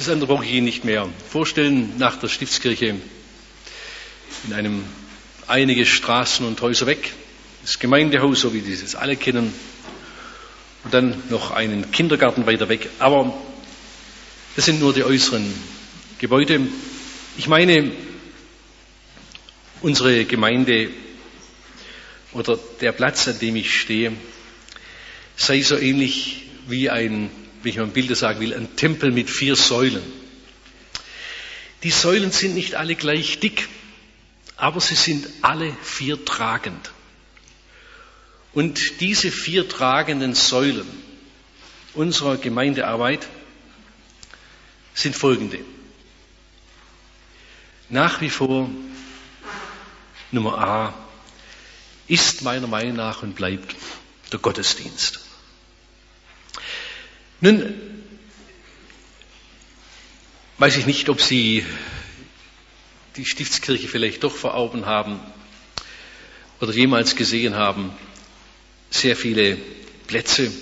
Das andere brauche ich Ihnen nicht mehr vorstellen. Nach der Stiftskirche in einem einige Straßen und Häuser weg, das Gemeindehaus, so wie Sie es alle kennen, und dann noch einen Kindergarten weiter weg. Aber das sind nur die äußeren Gebäude. Ich meine, unsere Gemeinde oder der Platz, an dem ich stehe, sei so ähnlich wie wenn ich mal Bilder sagen will, ein Tempel mit 4 Säulen. Die Säulen sind nicht alle gleich dick, aber sie sind alle 4 tragend. Und diese 4 tragenden Säulen unserer Gemeindearbeit sind folgende. Nach wie vor Nummer A ist meiner Meinung nach und bleibt der Gottesdienst. Nun weiß ich nicht, ob Sie die Stiftskirche vielleicht doch vor Augen haben oder jemals gesehen haben. Sehr viele Plätze.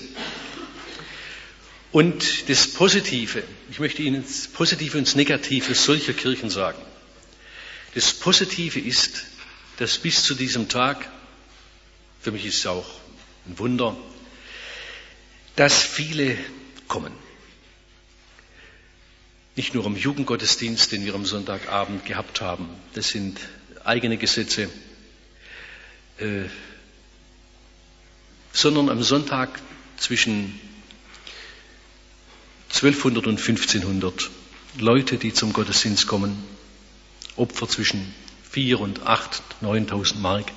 Und das Positive, ich möchte Ihnen das Positive und das Negative solcher Kirchen sagen. Das Positive ist, dass bis zu diesem Tag, für mich ist es auch ein Wunder, dass viele kommen. Nicht nur am Jugendgottesdienst, den wir am Sonntagabend gehabt haben, das sind eigene Gesetze, sondern am Sonntag zwischen 1200 und 1500 Leute, die zum Gottesdienst kommen, Opfer zwischen 4.000 und 8.000, 9.000 Mark.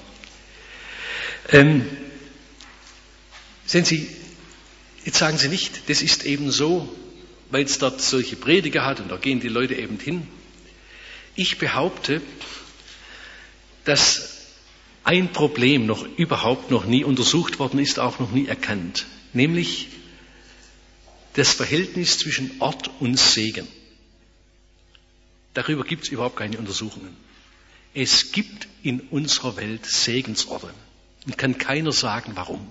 Sehen Sie, jetzt sagen Sie nicht, das ist eben so, weil es dort solche Prediger hat und da gehen die Leute eben hin. Ich behaupte, dass ein Problem überhaupt noch nie untersucht worden ist, auch noch nie erkannt, nämlich das Verhältnis zwischen Ort und Segen. Darüber gibt es überhaupt keine Untersuchungen. Es gibt in unserer Welt Segensorte und kann keiner sagen, warum.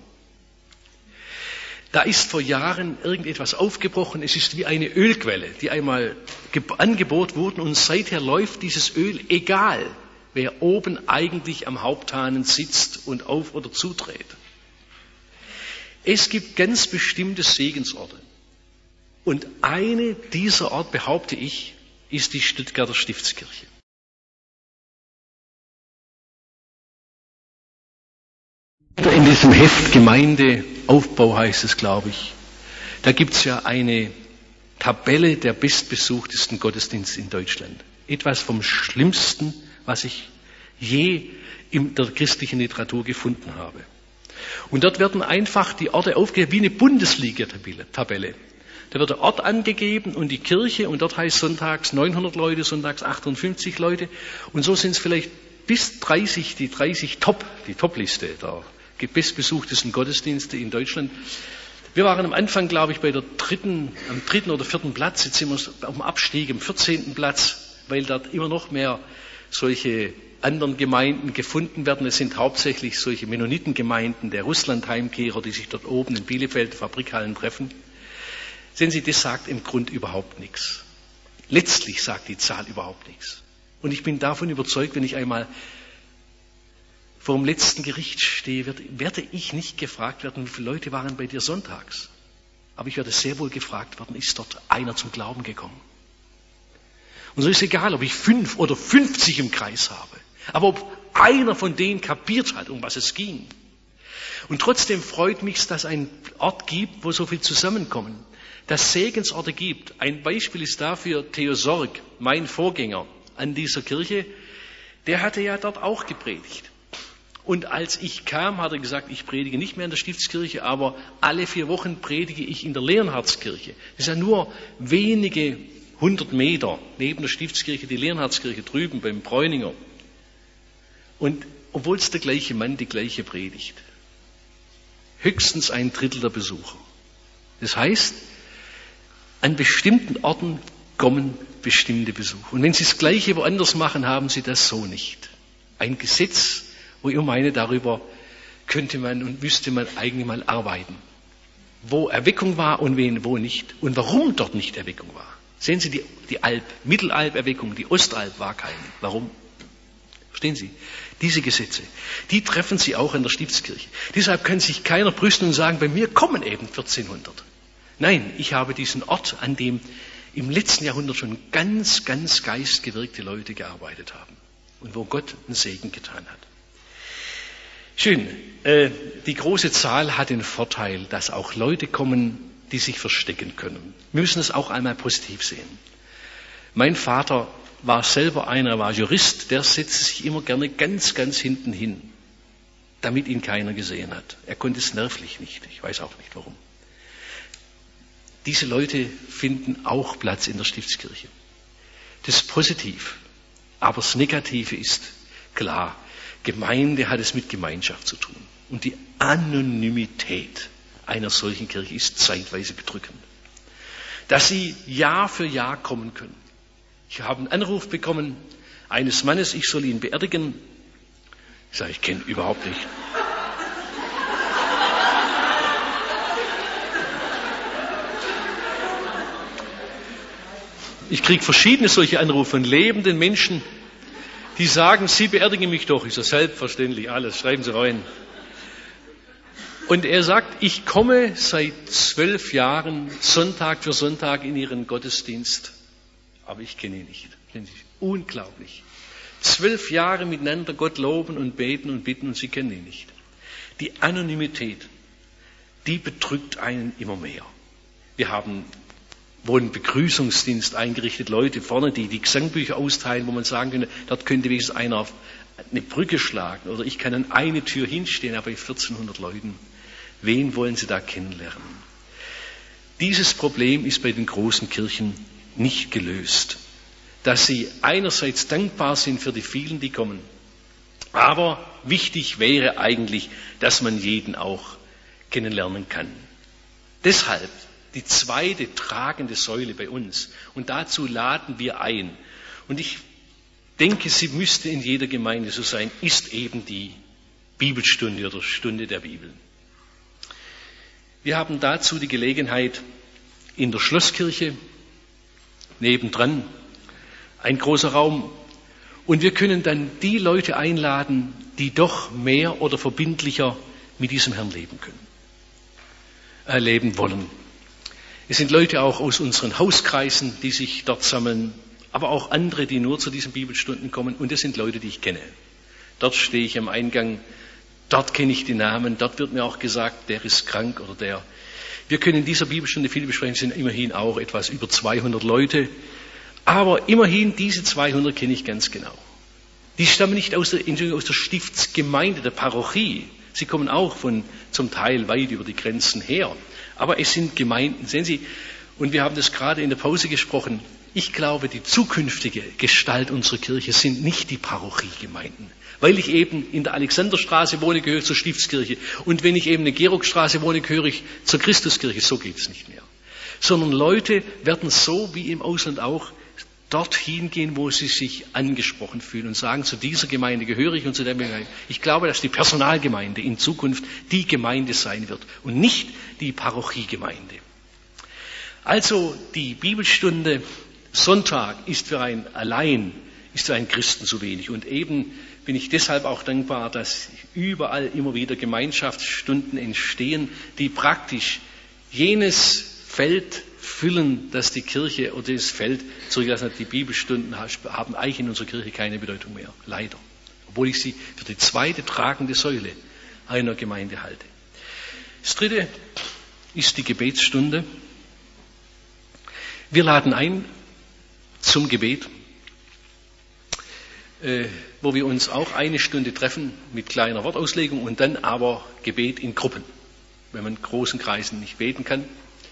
Da ist vor Jahren irgendetwas aufgebrochen, es ist wie eine Ölquelle, die einmal angebohrt wurde und seither läuft dieses Öl, egal wer oben eigentlich am Haupthahn sitzt und auf- oder zudreht. Es gibt ganz bestimmte Segensorte. Und eine dieser Orte, behaupte ich, ist die Stuttgarter Stiftskirche. In diesem Heft Gemeindeaufbau heißt es, glaube ich, da gibt es ja eine Tabelle der bestbesuchtesten Gottesdienste in Deutschland. Etwas vom Schlimmsten, was ich je in der christlichen Literatur gefunden habe. Und dort werden einfach die Orte aufgegeben wie eine Bundesliga-Tabelle. Da wird der Ort angegeben und die Kirche und dort heißt sonntags 900 Leute, sonntags 58 Leute und so sind es vielleicht bis 30, die 30 die Top-Liste der bestbesuchtesten Gottesdienste in Deutschland. Wir waren am Anfang, glaube ich, am 3. oder 4. Platz, jetzt sind wir auf dem Abstieg, am 14. Platz, weil dort immer noch mehr solche anderen Gemeinden gefunden werden. Es sind hauptsächlich solche Mennonitengemeinden der Russland-Heimkehrer, die sich dort oben in Bielefeld, Fabrikhallen treffen. Sehen Sie, das sagt im Grund überhaupt nichts. Letztlich sagt die Zahl überhaupt nichts. Und ich bin davon überzeugt, wenn ich einmal vor dem letzten Gericht stehe, werde ich nicht gefragt werden, wie viele Leute waren bei dir sonntags. Aber ich werde sehr wohl gefragt werden, ist dort einer zum Glauben gekommen? Und so ist egal, ob ich 5 oder 50 im Kreis habe. Aber ob einer von denen kapiert hat, um was es ging. Und trotzdem freut mich, dass es einen Ort gibt, wo so viel zusammenkommen. Dass es Segensorte gibt. Ein Beispiel ist dafür Theo Sorg, mein Vorgänger an dieser Kirche. Der hatte ja dort auch gepredigt. Und als ich kam, hat er gesagt, ich predige nicht mehr in der Stiftskirche, aber alle 4 Wochen predige ich in der Leonhardskirche. Das ist ja nur wenige 100 Meter neben der Stiftskirche, die Leonhardskirche drüben beim Bräuninger. Und obwohl es der gleiche Mann die gleiche predigt, höchstens 1/3 der Besucher. Das heißt, an bestimmten Orten kommen bestimmte Besucher. Und wenn Sie das Gleiche woanders machen, haben Sie das so nicht. Ein Gesetz, wo ich meine, darüber könnte man und müsste man eigentlich mal arbeiten. Wo Erweckung war und wo nicht. Und warum dort nicht Erweckung war. Sehen Sie, die Mittelalperweckung, die Ostalb war keine. Warum? Verstehen Sie? Diese Gesetze, die treffen Sie auch in der Stiftskirche. Deshalb kann sich keiner brüsten und sagen, bei mir kommen eben 1400. Nein, ich habe diesen Ort, an dem im letzten Jahrhundert schon ganz, ganz geistgewirkte Leute gearbeitet haben und wo Gott einen Segen getan hat. Schön, die große Zahl hat den Vorteil, dass auch Leute kommen, die sich verstecken können. Wir müssen es auch einmal positiv sehen. Mein Vater war selber einer, war Jurist, der setzte sich immer gerne ganz, ganz hinten hin, damit ihn keiner gesehen hat. Er konnte es nervlich nicht, ich weiß auch nicht warum. Diese Leute finden auch Platz in der Stiftskirche. Das ist positiv, aber das Negative ist klar. Gemeinde hat es mit Gemeinschaft zu tun. Und die Anonymität einer solchen Kirche ist zeitweise bedrückend. Dass sie Jahr für Jahr kommen können. Ich habe einen Anruf bekommen eines Mannes, ich soll ihn beerdigen. Ich sage, ich kenne ihn überhaupt nicht. Ich kriege verschiedene solche Anrufe von lebenden Menschen, die sagen, Sie beerdigen mich doch. Ich sage, selbstverständlich, alles, schreiben Sie rein. Und er sagt, ich komme seit 12 Jahren Sonntag für Sonntag in Ihren Gottesdienst, aber ich kenne ihn nicht. Unglaublich. 12 Jahre miteinander Gott loben und beten und bitten und Sie kennen ihn nicht. Die Anonymität, die bedrückt einen immer mehr. Wir haben wohl einen Begrüßungsdienst eingerichtet, Leute vorne, die Gesangbücher austeilen, wo man sagen könnte, dort könnte wenigstens einer auf eine Brücke schlagen oder ich kann an eine Tür hinstehen, aber bei 1400 Leuten. Wen wollen Sie da kennenlernen? Dieses Problem ist bei den großen Kirchen nicht gelöst. Dass sie einerseits dankbar sind für die vielen, die kommen. Aber wichtig wäre eigentlich, dass man jeden auch kennenlernen kann. Deshalb die zweite tragende Säule bei uns. Und dazu laden wir ein. Und ich denke, sie müsste in jeder Gemeinde so sein, ist eben die Bibelstunde oder Stunde der Bibel. Wir haben dazu die Gelegenheit in der Schlosskirche, nebendran, ein großer Raum. Und wir können dann die Leute einladen, die doch mehr oder verbindlicher mit diesem Herrn leben können, leben wollen. Es sind Leute auch aus unseren Hauskreisen, die sich dort sammeln, aber auch andere, die nur zu diesen Bibelstunden kommen. Und es sind Leute, die ich kenne. Dort stehe ich am Eingang, dort kenne ich die Namen, dort wird mir auch gesagt, der ist krank oder der. Wir können in dieser Bibelstunde viel besprechen, es sind immerhin auch etwas über 200 Leute. Aber immerhin, diese 200 kenne ich ganz genau. Die stammen nicht aus der Stiftsgemeinde, der Parochie. Sie kommen auch von zum Teil weit über die Grenzen her. Aber es sind Gemeinden, sehen Sie, und wir haben das gerade in der Pause gesprochen. Ich glaube, die zukünftige Gestalt unserer Kirche sind nicht die Parochiegemeinden. Weil ich eben in der Alexanderstraße wohne, gehöre ich zur Stiftskirche. Und wenn ich eben in der Georgstraße wohne, gehöre ich zur Christuskirche. So geht es nicht mehr. Sondern Leute werden so wie im Ausland auch dorthin gehen, wo sie sich angesprochen fühlen und sagen, zu dieser Gemeinde gehöre ich und zu der Gemeinde. Ich glaube, dass die Personalgemeinde in Zukunft die Gemeinde sein wird und nicht die Parochiegemeinde. Also die Bibelstunde Sonntag ist für einen Christen zu wenig. Und eben bin ich deshalb auch dankbar, dass überall immer wieder Gemeinschaftsstunden entstehen, die praktisch jenes Feld füllen, dass die Kirche oder das Feld zurückgelassen hat. Die Bibelstunden haben eigentlich in unserer Kirche keine Bedeutung mehr, leider. Obwohl ich sie für die zweite tragende Säule einer Gemeinde halte. Das dritte ist die Gebetsstunde. Wir laden ein zum Gebet, wo wir uns auch eine Stunde treffen mit kleiner Wortauslegung und dann aber Gebet in Gruppen, wenn man in großen Kreisen nicht beten kann.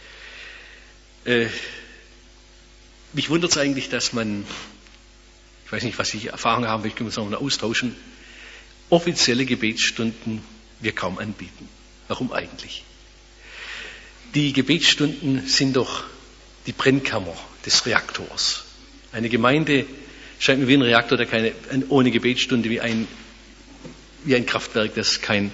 Mich wundert es eigentlich, dass man, ich weiß nicht, was Sie Erfahrung haben, vielleicht können wir uns noch austauschen, offizielle Gebetsstunden wir kaum anbieten. Warum eigentlich? Die Gebetsstunden sind doch die Brennkammer des Reaktors. Eine Gemeinde scheint mir wie ein Reaktor, der ohne Gebetsstunde wie ein Kraftwerk, das kein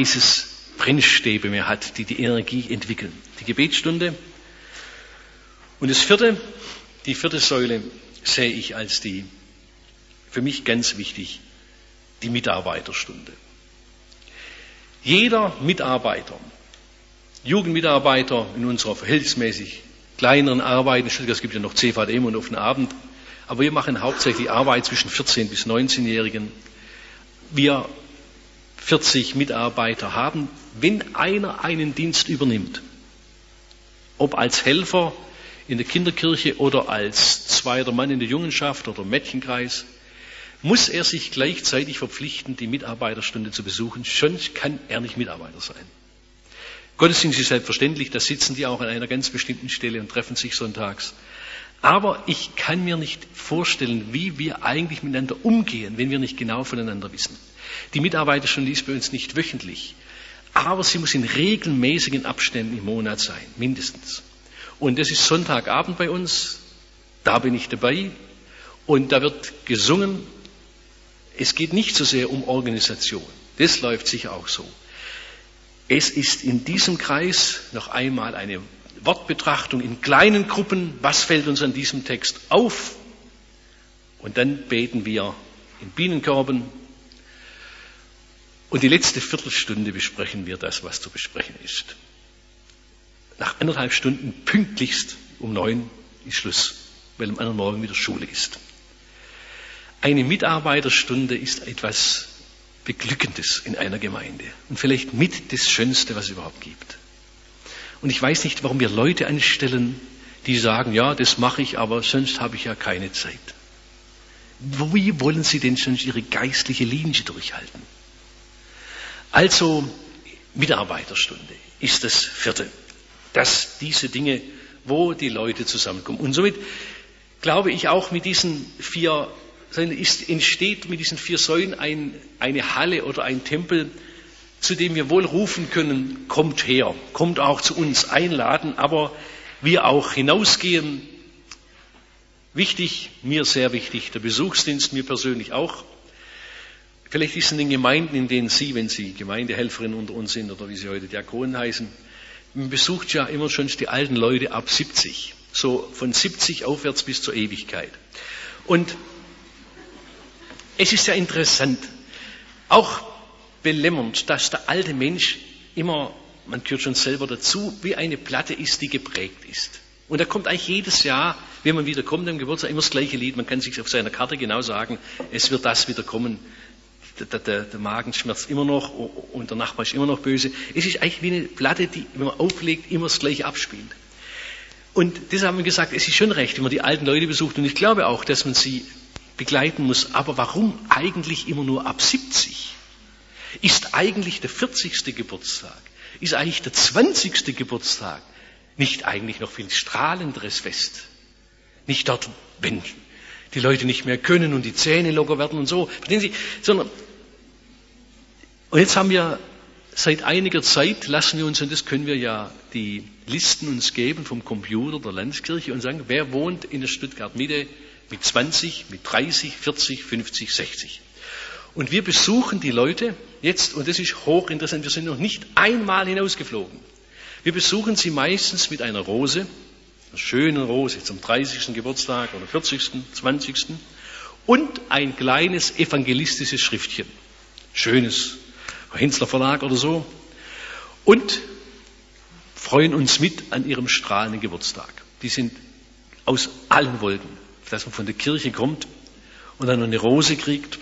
heißes Brennstäbe mehr hat, die die Energie entwickeln. Die Gebetsstunde Und die vierte Säule sehe ich als für mich ganz wichtig, die Mitarbeiterstunde. Jeder Mitarbeiter, Jugendmitarbeiter in unserer verhältnismäßig kleineren Arbeit, es gibt ja noch CVDM und offenen Abend, aber wir machen hauptsächlich Arbeit zwischen 14- bis 19-Jährigen. Wir 40 Mitarbeiter haben, wenn einer einen Dienst übernimmt, ob als Helfer in der Kinderkirche oder als zweiter Mann in der Jungenschaft oder Mädchenkreis, muss er sich gleichzeitig verpflichten, die Mitarbeiterstunde zu besuchen, sonst kann er nicht Mitarbeiter sein. Gottesdienst ist selbstverständlich, da sitzen die auch an einer ganz bestimmten Stelle und treffen sich sonntags. Aber ich kann mir nicht vorstellen, wie wir eigentlich miteinander umgehen, wenn wir nicht genau voneinander wissen. Die Mitarbeiterstunde ist bei uns nicht wöchentlich, aber sie muss in regelmäßigen Abständen im Monat sein, mindestens. Und das ist Sonntagabend bei uns, da bin ich dabei und da wird gesungen. Es geht nicht so sehr um Organisation, das läuft sicher auch so. Es ist in diesem Kreis noch einmal eine Wortbetrachtung in kleinen Gruppen, was fällt uns an diesem Text auf? Und dann beten wir in Bienenkörben. Und die letzte Viertelstunde besprechen wir das, was zu besprechen ist. Nach 1,5 Stunden pünktlichst um 9 ist Schluss, weil am anderen Morgen wieder Schule ist. Eine Mitarbeiterstunde ist etwas Beglückendes in einer Gemeinde und vielleicht mit das Schönste, was es überhaupt gibt. Und ich weiß nicht, warum wir Leute anstellen, die sagen, ja, das mache ich, aber sonst habe ich ja keine Zeit. Wie wollen sie denn sonst ihre geistliche Linie durchhalten? Also, Mitarbeiterstunde ist das vierte. Dass diese Dinge, wo die Leute zusammenkommen. Und somit glaube ich auch mit diesen entsteht mit diesen 4 Säulen eine Halle oder ein Tempel, zu dem wir wohl rufen können, kommt her, kommt auch zu uns, einladen, aber wir auch hinausgehen. Wichtig, mir sehr wichtig, der Besuchsdienst, mir persönlich auch. Vielleicht ist es in den Gemeinden, in denen Sie, wenn Sie Gemeindehelferin unter uns sind oder wie Sie heute Diakonen heißen, man besucht ja immer schon die alten Leute ab 70, so von 70 aufwärts bis zur Ewigkeit. Und es ist ja interessant, auch belämmernd, dass der alte Mensch immer, man gehört schon selber dazu, wie eine Platte ist, die geprägt ist. Und da kommt eigentlich jedes Jahr, wenn man wieder kommt am Geburtstag, immer das gleiche Lied. Man kann sich auf seiner Karte genau sagen, es wird das wieder kommen. Der Magen schmerzt immer noch und der Nachbar ist immer noch böse. Es ist eigentlich wie eine Platte, die, wenn man auflegt, immer das Gleiche abspielt. Und deshalb haben wir gesagt, es ist schon recht, wenn man die alten Leute besucht. Und ich glaube auch, dass man sie begleiten muss. Aber warum eigentlich immer nur ab 70? Ist eigentlich der 40. Geburtstag? Ist eigentlich der 20. Geburtstag nicht eigentlich noch viel strahlenderes Fest? Nicht dort, wenn die Leute nicht mehr können und die Zähne locker werden und so. Verstehen Sie? Sondern, und jetzt haben wir seit einiger Zeit, lassen wir uns, und das können wir ja die Listen uns geben vom Computer der Landeskirche und sagen, wer wohnt in der Stuttgart-Mitte mit 20, mit 30, 40, 50, 60. Und wir besuchen die Leute jetzt, und das ist hochinteressant, wir sind noch nicht einmal hinausgeflogen. Wir besuchen sie meistens mit einer Rose, einer schönen Rose zum 30. Geburtstag oder 40., 20. und ein kleines evangelistisches Schriftchen. Schönes Hensler Verlag oder so. Und freuen uns mit an ihrem strahlenden Geburtstag. Die sind aus allen Wolken, dass man von der Kirche kommt und dann noch eine Rose kriegt.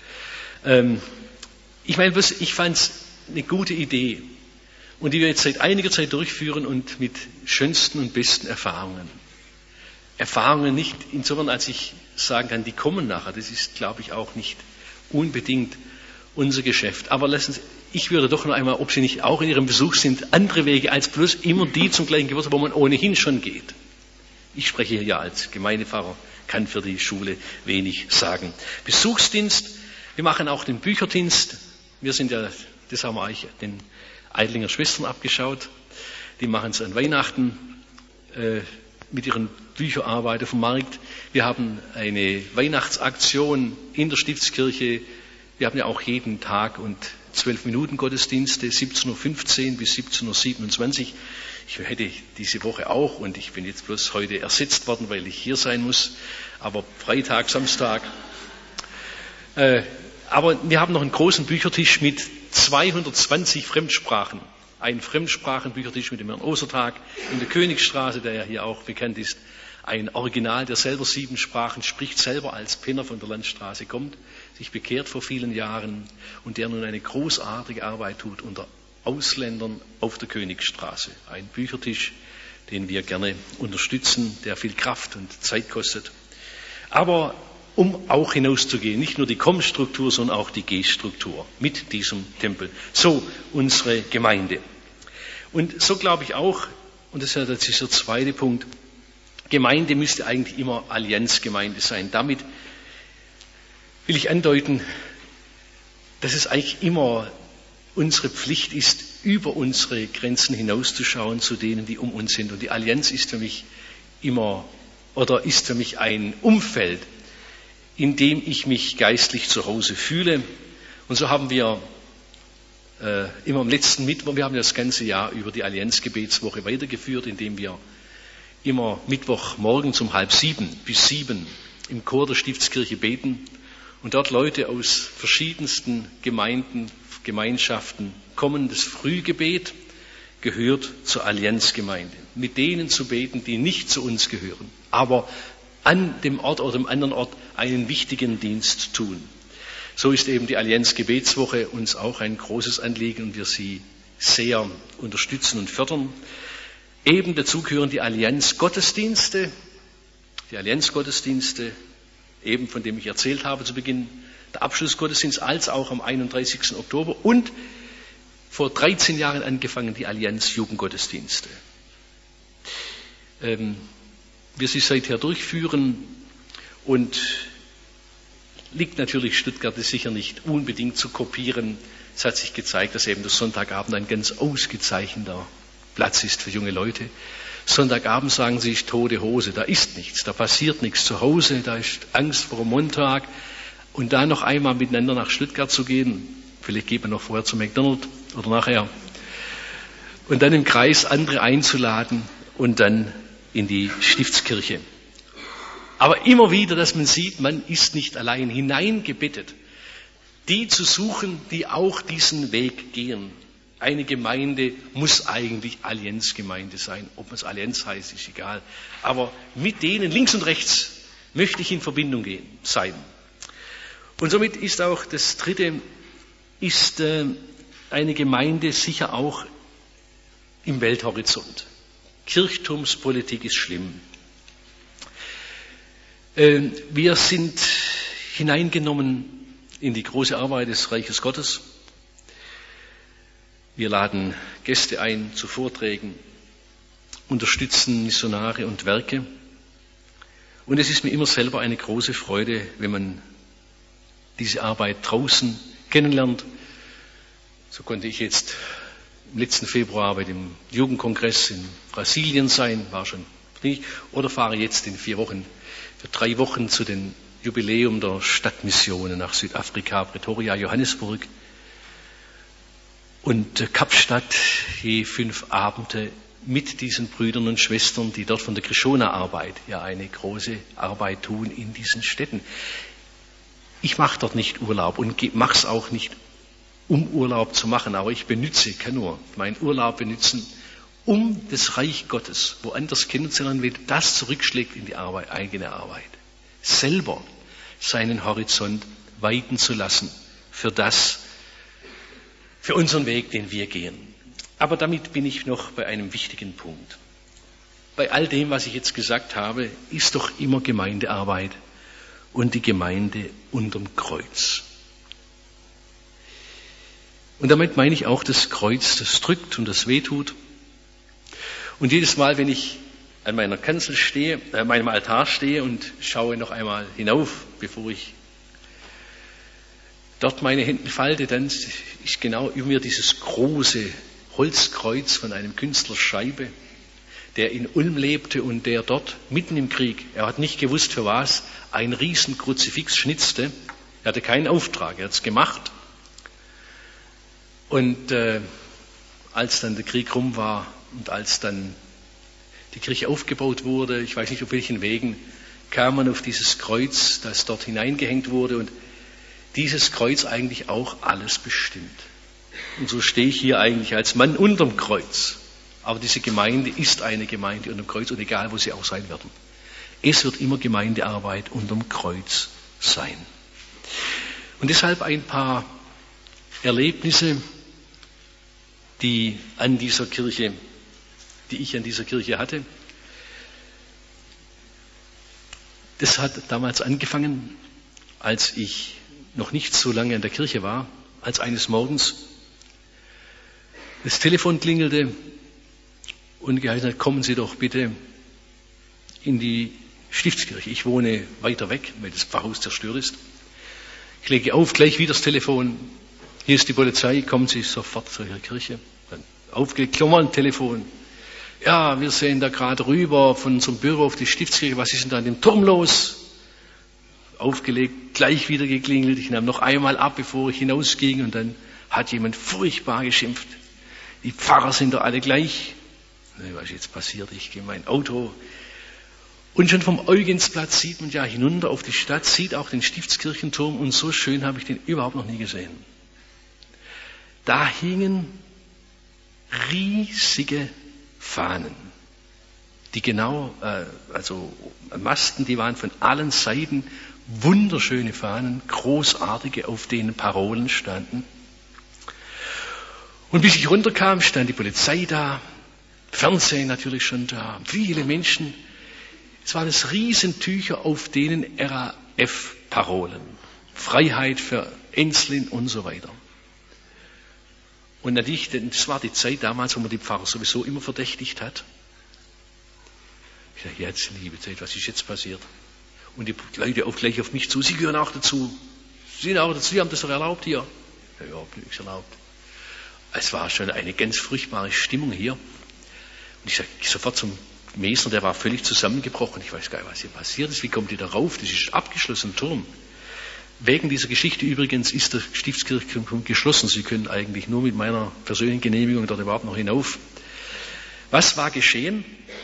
Ich fand es eine gute Idee und die wir jetzt seit einiger Zeit durchführen und mit schönsten und besten Erfahrungen. Erfahrungen nicht insofern, als ich sagen kann, die kommen nachher. Das ist, glaube ich, auch nicht unbedingt unser Geschäft. Aber ich würde doch noch einmal, ob Sie nicht auch in Ihrem Besuch sind, andere Wege als bloß immer die zum gleichen Geburtstag, wo man ohnehin schon geht. Ich spreche hier ja als Gemeindepfarrer, kann für die Schule wenig sagen. Besuchsdienst, wir machen auch den Bücherdienst. Wir sind ja, das haben wir eigentlich den Eidlinger Schwestern abgeschaut. Die machen es an Weihnachten mit ihren Bücherarbeiten vom Markt. Wir haben eine Weihnachtsaktion in der Stiftskirche. Wir haben ja auch jeden Tag und 12 Minuten Gottesdienste, 17:15 bis 17:27. Ich hätte diese Woche auch, und ich bin jetzt bloß heute ersetzt worden, weil ich hier sein muss, aber Freitag, Samstag. Aber wir haben noch einen großen Büchertisch mit 220 Fremdsprachen. Ein Fremdsprachenbüchertisch mit dem Herrn Ostertag in der Königstraße, der ja hier auch bekannt ist. Ein Original, der selber 7 Sprachen spricht, selber als Penner von der Landstraße kommt, sich bekehrt vor vielen Jahren und der nun eine großartige Arbeit tut unter Ausländern auf der Königstraße. Ein Büchertisch, den wir gerne unterstützen, der viel Kraft und Zeit kostet. Aber um auch hinauszugehen, nicht nur die Komm-Struktur, sondern auch die Geh-Struktur mit diesem Tempel. So unsere Gemeinde. Und so glaube ich auch, und das ist der zweite Punkt, Gemeinde müsste eigentlich immer Allianzgemeinde sein. Damit will ich andeuten, dass es eigentlich immer unsere Pflicht ist, über unsere Grenzen hinauszuschauen zu denen, die um uns sind. Und die Allianz ist für mich ein Umfeld, in dem ich mich geistlich zu Hause fühle. Und so haben wir immer am letzten Mittwoch, wir haben das ganze Jahr über die Allianzgebetswoche weitergeführt, indem wir immer Mittwochmorgens um 6:30 bis 7 im Chor der Stiftskirche beten und dort Leute aus verschiedensten Gemeinden, Gemeinschaften kommen. Das Frühgebet gehört zur Allianzgemeinde. Mit denen zu beten, die nicht zu uns gehören, aber an dem Ort oder dem anderen Ort einen wichtigen Dienst tun. So ist eben die Allianzgebetswoche uns auch ein großes Anliegen und wir sie sehr unterstützen und fördern. Eben dazu gehören die Allianzgottesdienste, eben von dem ich erzählt habe zu Beginn, der Abschlussgottesdienst, als auch am 31. Oktober und vor 13 Jahren angefangen die Allianz-Jugendgottesdienste. Wir sie seither durchführen und liegt natürlich Stuttgart ist sicher nicht unbedingt zu kopieren. Es hat sich gezeigt, dass eben der Sonntagabend ein ganz ausgezeichneter Platz ist für junge Leute. Sonntagabend sagen sie, tote Hose, da ist nichts, da passiert nichts zu Hause, da ist Angst vor dem Montag. Und da noch einmal miteinander nach Stuttgart zu gehen, vielleicht geht man noch vorher zum McDonald's oder nachher, und dann im Kreis andere einzuladen und dann in die Stiftskirche. Aber immer wieder, dass man sieht, man ist nicht allein, hineingebettet, die zu suchen, die auch diesen Weg gehen. Eine Gemeinde muss eigentlich Allianzgemeinde sein. Ob es Allianz heißt, ist egal. Aber mit denen links und rechts möchte ich in Verbindung sein. Und somit ist auch das Dritte, ist eine Gemeinde sicher auch im Welthorizont. Kirchturmspolitik ist schlimm. Wir sind hineingenommen in die große Arbeit des Reiches Gottes. Wir laden Gäste ein zu Vorträgen, unterstützen Missionare und Werke. Und es ist mir immer selber eine große Freude, wenn man diese Arbeit draußen kennenlernt. So konnte ich jetzt im letzten Februar bei dem Jugendkongress in Brasilien sein, war schon nicht, oder fahre jetzt in 4 Wochen, für 3 Wochen zu den Jubiläum der Stadtmissionen nach Südafrika, Pretoria, Johannesburg und Kapstadt, je 5 Abende mit diesen Brüdern und Schwestern, die dort von der Krishona-Arbeit ja eine große Arbeit tun in diesen Städten. Ich mache dort nicht Urlaub und mache es auch nicht, um Urlaub zu machen, aber ich kann nur meinen Urlaub benutzen, um das Reich Gottes woanders kennenzulernen, wenn das zurückschlägt in die eigene Arbeit. Selber seinen Horizont weiten zu lassen für unseren Weg, den wir gehen. Aber damit bin ich noch bei einem wichtigen Punkt. Bei all dem, was ich jetzt gesagt habe, ist doch immer Gemeindearbeit und die Gemeinde unterm Kreuz. Und damit meine ich auch das Kreuz, das drückt und das wehtut. Und jedes Mal, wenn ich an meiner Kanzel stehe, meinem Altar stehe und schaue noch einmal hinauf, bevor ich dort meine Hände falte, dann ist genau über mir dieses große Holzkreuz von einem Künstler Scheibe, der in Ulm lebte und der dort mitten im Krieg, er hat nicht gewusst für was, ein Riesenkruzifix schnitzte. Er hatte keinen Auftrag, er hat es gemacht. Und als dann der Krieg rum war, Und als dann die Kirche aufgebaut wurde, ich weiß nicht auf welchen Wegen, kam man auf dieses Kreuz, das dort hineingehängt wurde und dieses Kreuz eigentlich auch alles bestimmt. Und so stehe ich hier eigentlich als Mann unterm Kreuz. Aber diese Gemeinde ist eine Gemeinde unterm Kreuz und egal, wo sie auch sein werden. Es wird immer Gemeindearbeit unterm Kreuz sein. Und deshalb ein paar Erlebnisse, die ich an dieser Kirche hatte. Das hat damals angefangen, als ich noch nicht so lange in der Kirche war, als eines Morgens das Telefon klingelte und geheißen hat, kommen Sie doch bitte in die Stiftskirche. Ich wohne weiter weg, weil das Pfarrhaus zerstört ist. Ich lege auf, gleich wieder das Telefon. Hier ist die Polizei, kommen Sie sofort zu Ihrer Kirche. Dann aufgelegt, Klammern, Telefon. Ja, wir sehen da gerade rüber von unserem Büro auf die Stiftskirche. Was ist denn da an dem Turm los? Aufgelegt, gleich wieder geklingelt. Ich nahm noch einmal ab, bevor ich hinausging. Und dann hat jemand furchtbar geschimpft. Die Pfarrer sind doch alle gleich. Was ist jetzt passiert? Ich gehe in mein Auto. Und schon vom Eugensplatz sieht man ja hinunter auf die Stadt, sieht auch den Stiftskirchenturm. Und so schön habe ich den überhaupt noch nie gesehen. Da hingen riesige Fahnen, die Masten, die waren von allen Seiten wunderschöne Fahnen, großartige, auf denen Parolen standen. Und bis ich runterkam, stand die Polizei da, Fernsehen natürlich schon da, viele Menschen. Es waren es Riesentücher, auf denen RAF-Parolen, Freiheit für Enslin und so weiter. Und natürlich, das war die Zeit damals, wo man die Pfarrer sowieso immer verdächtigt hat. Ich dachte, jetzt, liebe Zeit, was ist jetzt passiert? Und die Leute auch gleich auf mich zu, Sie gehören auch dazu. Sie haben das doch erlaubt hier. Ja, nichts erlaubt. Es war schon eine ganz furchtbare Stimmung hier. Und ich sage sofort zum Mesner, der war völlig zusammengebrochen. Ich weiß gar nicht, was hier passiert ist. Wie kommt ihr da rauf? Das ist abgeschlossen, Turm. Wegen dieser Geschichte übrigens ist der Stiftskirchenturm geschlossen. Sie können eigentlich nur mit meiner persönlichen Genehmigung dort überhaupt noch hinauf. Was war geschehen?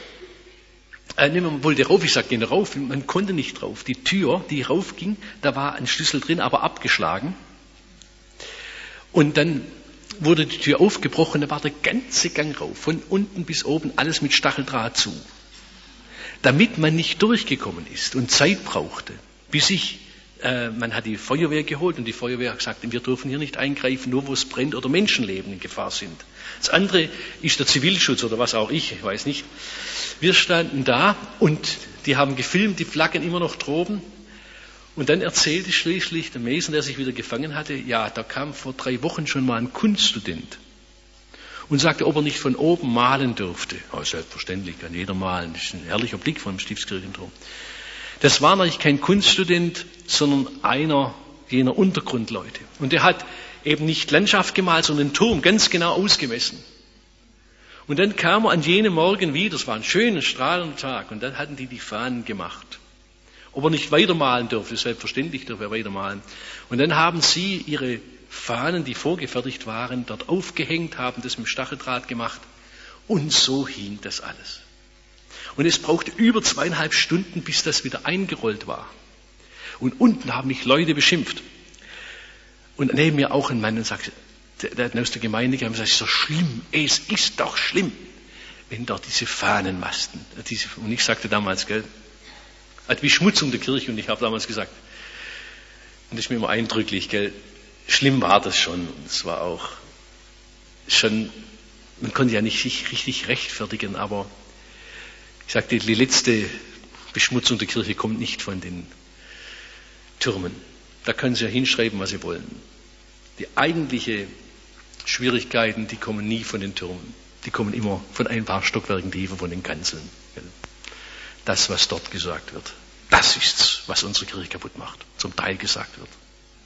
Man wollte rauf, ich sage, gehen rauf. Man konnte nicht rauf. Die Tür, die raufging, da war ein Schlüssel drin, aber abgeschlagen. Und dann wurde die Tür aufgebrochen, da war der ganze Gang rauf, von unten bis oben, alles mit Stacheldraht zu. Damit man nicht durchgekommen ist und Zeit brauchte, bis man hat die Feuerwehr geholt und die Feuerwehr hat gesagt, wir dürfen hier nicht eingreifen, nur wo es brennt oder Menschenleben in Gefahr sind. Das andere ist der Zivilschutz oder was auch ich weiß nicht. Wir standen da und die haben gefilmt, die Flaggen immer noch droben. Und dann erzählte schließlich der Mason, der sich wieder gefangen hatte, ja, da kam vor 3 Wochen schon mal ein Kunststudent und sagte, ob er nicht von oben malen dürfte. Ja, selbstverständlich, kann jeder malen. Das ist ein herrlicher Blick vom Stiftskirchenturm. Das war natürlich kein Kunststudent, sondern einer jener Untergrundleute. Und der hat eben nicht Landschaft gemalt, sondern den Turm ganz genau ausgemessen. Und dann kam er an jenem Morgen wieder, es war ein schöner, strahlender Tag, und dann hatten die Fahnen gemacht. Ob er nicht weitermalen dürfte, selbstverständlich dürfte er weitermalen. Und dann haben sie ihre Fahnen, die vorgefertigt waren, dort aufgehängt, haben das mit Stacheldraht gemacht. Und so hing das alles. Und es brauchte über 2,5 Stunden, bis das wieder eingerollt war. Und unten haben mich Leute beschimpft. Und neben mir auch ein Mann und sagte, der hat aus der Gemeinde gesagt, es ist so schlimm, es ist doch schlimm, wenn dort diese Fahnenmasten, und ich sagte damals, gell, wie Schmutzung der Kirche, und ich habe damals gesagt, und das ist mir immer eindrücklich, gell, schlimm war das schon, und es war auch schon, man konnte ja nicht sich richtig rechtfertigen, aber ich sagte, die letzte Beschmutzung der Kirche kommt nicht von den Türmen. Da können Sie ja hinschreiben, was Sie wollen. Die eigentliche Schwierigkeiten, die kommen nie von den Türmen. Die kommen immer von ein paar Stockwerken tiefer, von den Kanzeln. Das, was dort gesagt wird, das ist's, was unsere Kirche kaputt macht, zum Teil gesagt wird.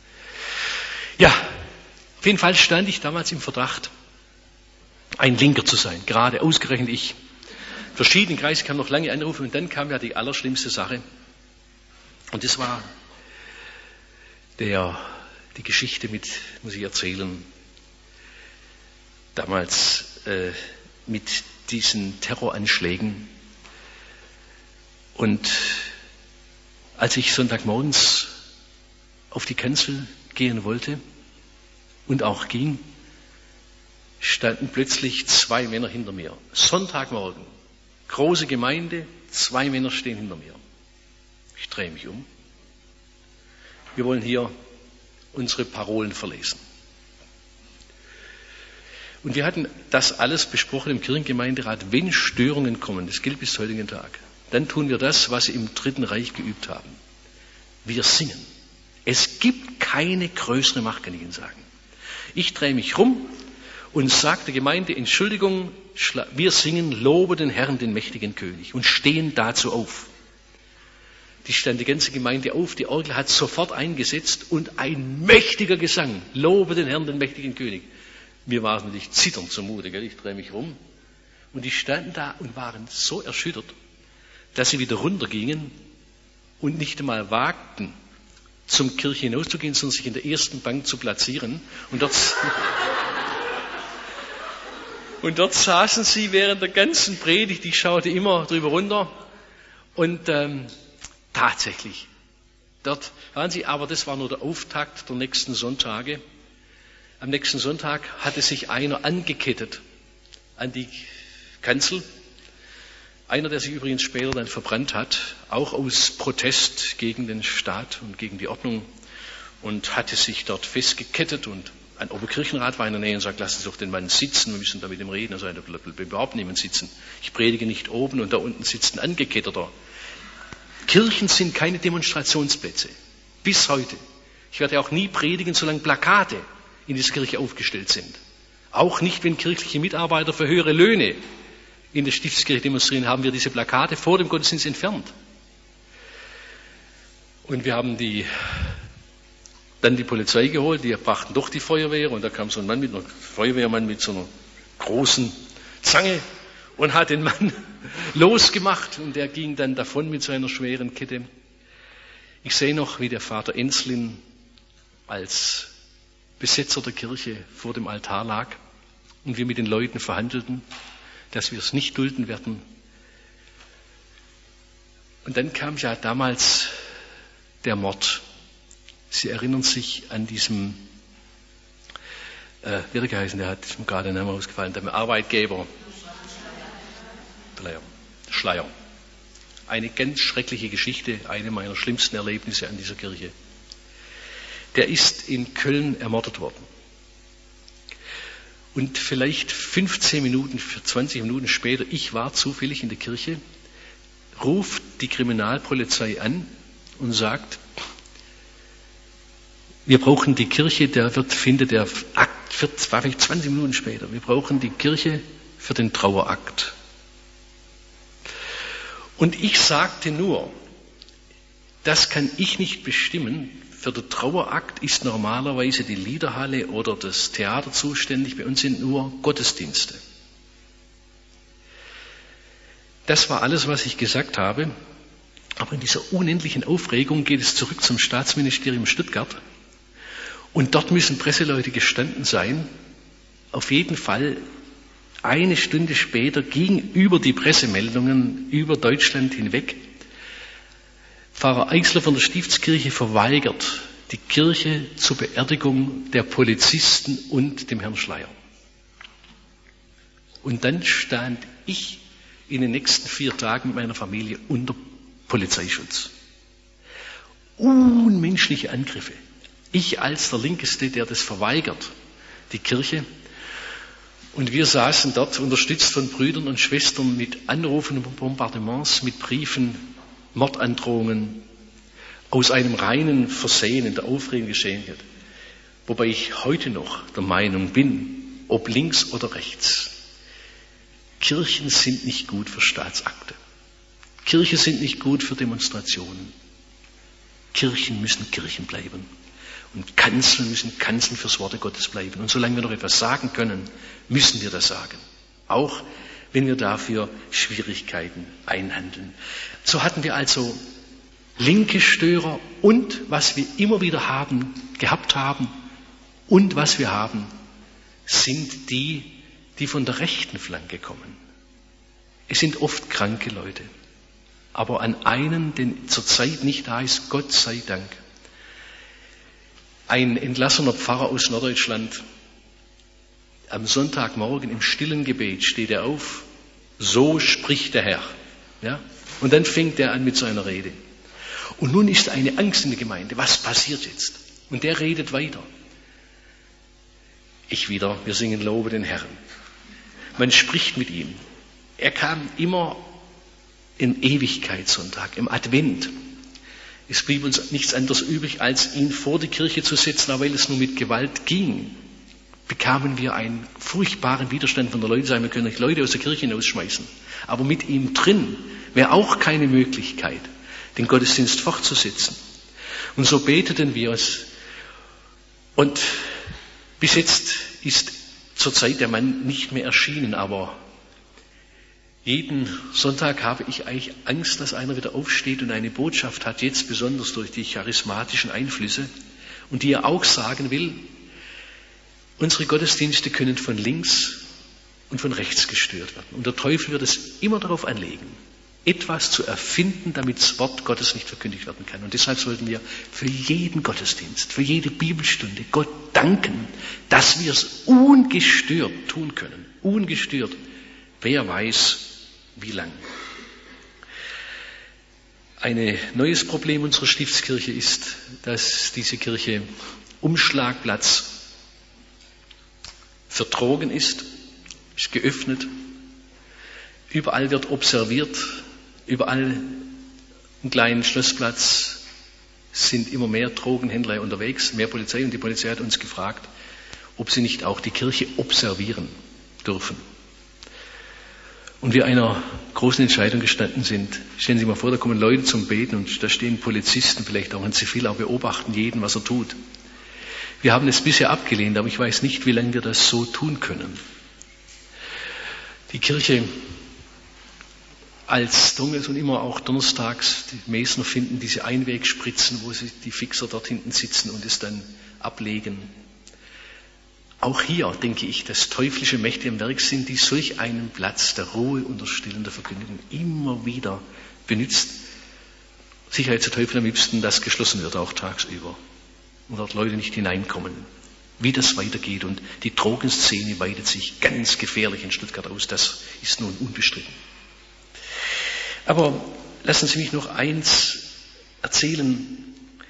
Ja, auf jeden Fall stand ich damals im Verdacht, ein Linker zu sein, gerade ausgerechnet ich. Verschiedene Kreise kamen noch lange Anrufe und dann kam ja die allerschlimmste Sache. Und das war die Geschichte muss ich erzählen, damals mit diesen Terroranschlägen. Und als ich Sonntagmorgens auf die Kanzel gehen wollte und auch ging, standen plötzlich 2 Männer hinter mir. Sonntagmorgen, große Gemeinde, 2 Männer stehen hinter mir. Ich drehe mich um. Wir wollen hier unsere Parolen verlesen. Und wir hatten das alles besprochen im Kirchengemeinderat, wenn Störungen kommen, das gilt bis heutigen Tag, dann tun wir das, was sie im Dritten Reich geübt haben. Wir singen. Es gibt keine größere Macht, kann ich Ihnen sagen. Ich drehe mich rum und sage der Gemeinde, Entschuldigung, wir singen, lobe den Herrn, den mächtigen König, und stehen dazu auf. Die stand die ganze Gemeinde auf, die Orgel hat sofort eingesetzt und ein mächtiger Gesang, lobe den Herrn, den mächtigen König. Mir war es natürlich zitternd zumute, gell? Ich drehe mich rum. Und die standen da und waren so erschüttert, dass sie wieder runtergingen und nicht einmal wagten, zum Kirche hinauszugehen, sondern sich in der ersten Bank zu platzieren. Und dort saßen sie während der ganzen Predigt. Ich schaute immer drüber runter. Und tatsächlich, dort waren sie, aber das war nur der Auftakt der nächsten Sonntage. Am nächsten Sonntag hatte sich einer angekettet an die Kanzel. Einer, der sich übrigens später dann verbrannt hat, auch aus Protest gegen den Staat und gegen die Ordnung, und hatte sich dort festgekettet, und ein Oberkirchenrat war in der Nähe und sagt, lassen Sie doch den Mann sitzen, wir müssen da mit ihm reden. Er sagt, da bleibt überhaupt niemand sitzen. Ich predige nicht oben und da unten sitzt ein Angeketteter. Kirchen sind keine Demonstrationsplätze. Bis heute. Ich werde auch nie predigen, solange Plakate in dieser Kirche aufgestellt sind. Auch nicht, wenn kirchliche Mitarbeiter für höhere Löhne in der Stiftskirche demonstrieren, haben wir diese Plakate vor dem Gottesdienst entfernt. Und wir haben dann die Polizei geholt, die brachten doch die Feuerwehr, und da kam so ein Mann Feuerwehrmann mit so einer großen Zange und hat den Mann losgemacht, und der ging dann davon mit seiner schweren Kette. Ich sehe noch, wie der Vater Enslin als Besetzer der Kirche vor dem Altar lag und wir mit den Leuten verhandelten, dass wir es nicht dulden werden. Und dann kam ja damals der Mord. Sie erinnern sich an diesem, wie hat er geheißen, der hat gerade den Namen ausgefallen, der Arbeitgeber, Schleier. Eine ganz schreckliche Geschichte, eine meiner schlimmsten Erlebnisse an dieser Kirche. Der ist in Köln ermordet worden. Und vielleicht 15 Minuten, 20 Minuten später, ich war zufällig in der Kirche, ruft die Kriminalpolizei an und sagt, wir brauchen die Kirche, findet der Akt, war vielleicht 20 Minuten später, wir brauchen die Kirche für den Trauerakt. Und ich sagte nur, das kann ich nicht bestimmen. Für den Trauerakt ist normalerweise die Liederhalle oder das Theater zuständig. Bei uns sind nur Gottesdienste. Das war alles, was ich gesagt habe. Aber in dieser unendlichen Aufregung geht es zurück zum Staatsministerium Stuttgart. Und dort müssen Presseleute gestanden sein. Auf jeden Fall eine Stunde später ging über die Pressemeldungen über Deutschland hinweg, Pfarrer Eichsler von der Stiftskirche verweigert die Kirche zur Beerdigung der Polizisten und dem Herrn Schleier. Und dann stand ich in den nächsten 4 Tagen mit meiner Familie unter Polizeischutz. Unmenschliche Angriffe. Ich als der Linkeste, der das verweigert, die Kirche. Und wir saßen dort, unterstützt von Brüdern und Schwestern, mit Anrufen und Bombardements, mit Briefen, Mordandrohungen, aus einem reinen Versehen in der Aufregung geschehen wird. Wobei ich heute noch der Meinung bin, ob links oder rechts, Kirchen sind nicht gut für Staatsakte. Kirchen sind nicht gut für Demonstrationen. Kirchen müssen Kirchen bleiben. Und Kanzeln müssen Kanzeln fürs Wort Gottes bleiben. Und solange wir noch etwas sagen können, müssen wir das sagen. Auch wenn wir dafür Schwierigkeiten einhandeln. So hatten wir also linke Störer, und was wir immer wieder gehabt haben und was wir haben, sind die die von der rechten Flanke kommen. Es sind oft kranke Leute, aber an einen, den zurzeit nicht da ist, Gott sei Dank. Ein entlassener Pfarrer aus Norddeutschland, am Sonntagmorgen im stillen Gebet steht er auf, so spricht der Herr. Ja? Und dann fängt er an mit seiner Rede. Und nun ist eine Angst in der Gemeinde. Was passiert jetzt? Und der redet weiter. Wir singen Lobe den Herrn. Man spricht mit ihm. Er kam immer im Ewigkeitssonntag, im Advent. Es blieb uns nichts anderes übrig, als ihn vor die Kirche zu setzen, aber weil es nur mit Gewalt ging, bekamen wir einen furchtbaren Widerstand von der Leute, sagen, wir können nicht Leute aus der Kirche hinausschmeißen. Aber mit ihm drin wäre auch keine Möglichkeit, den Gottesdienst fortzusetzen. Und so beteten wir es. Und bis jetzt ist zurzeit der Mann nicht mehr erschienen, aber jeden Sonntag habe ich eigentlich Angst, dass einer wieder aufsteht und eine Botschaft hat, jetzt besonders durch die charismatischen Einflüsse, und die er auch sagen will, unsere Gottesdienste können von links und von rechts gestört werden. Und der Teufel wird es immer darauf anlegen, etwas zu erfinden, damit das Wort Gottes nicht verkündigt werden kann. Und deshalb sollten wir für jeden Gottesdienst, für jede Bibelstunde Gott danken, dass wir es ungestört tun können. Ungestört. Wer weiß, wie lang. Ein neues Problem unserer Stiftskirche ist, dass diese Kirche Umschlagplatz für Drogen ist geöffnet. Überall wird observiert. Überall im kleinen Schlossplatz sind immer mehr Drogenhändler unterwegs, mehr Polizei. Und die Polizei hat uns gefragt, ob sie nicht auch die Kirche observieren dürfen. Und wir einer großen Entscheidung gestanden sind. Stellen Sie sich mal vor, da kommen Leute zum Beten und da stehen Polizisten, vielleicht auch ein Ziviler, beobachten jeden, was er tut. Wir haben es bisher abgelehnt, aber ich weiß nicht, wie lange wir das so tun können. Die Kirche als Dongels und immer auch donnerstags, die Mesner finden diese Einwegspritzen, wo sie die Fixer dort hinten sitzen und es dann ablegen. Auch hier denke ich, dass teuflische Mächte im Werk sind, die solch einen Platz der Ruhe und der Stille und der Verkündigung immer wieder benutzt. Sicherheit zu Teufel am liebsten, das geschlossen wird, auch tagsüber. Und dort Leute nicht hineinkommen. Wie das weitergeht und die Drogenszene weitet sich ganz gefährlich in Stuttgart aus, das ist nun unbestritten. Aber lassen Sie mich noch eins erzählen,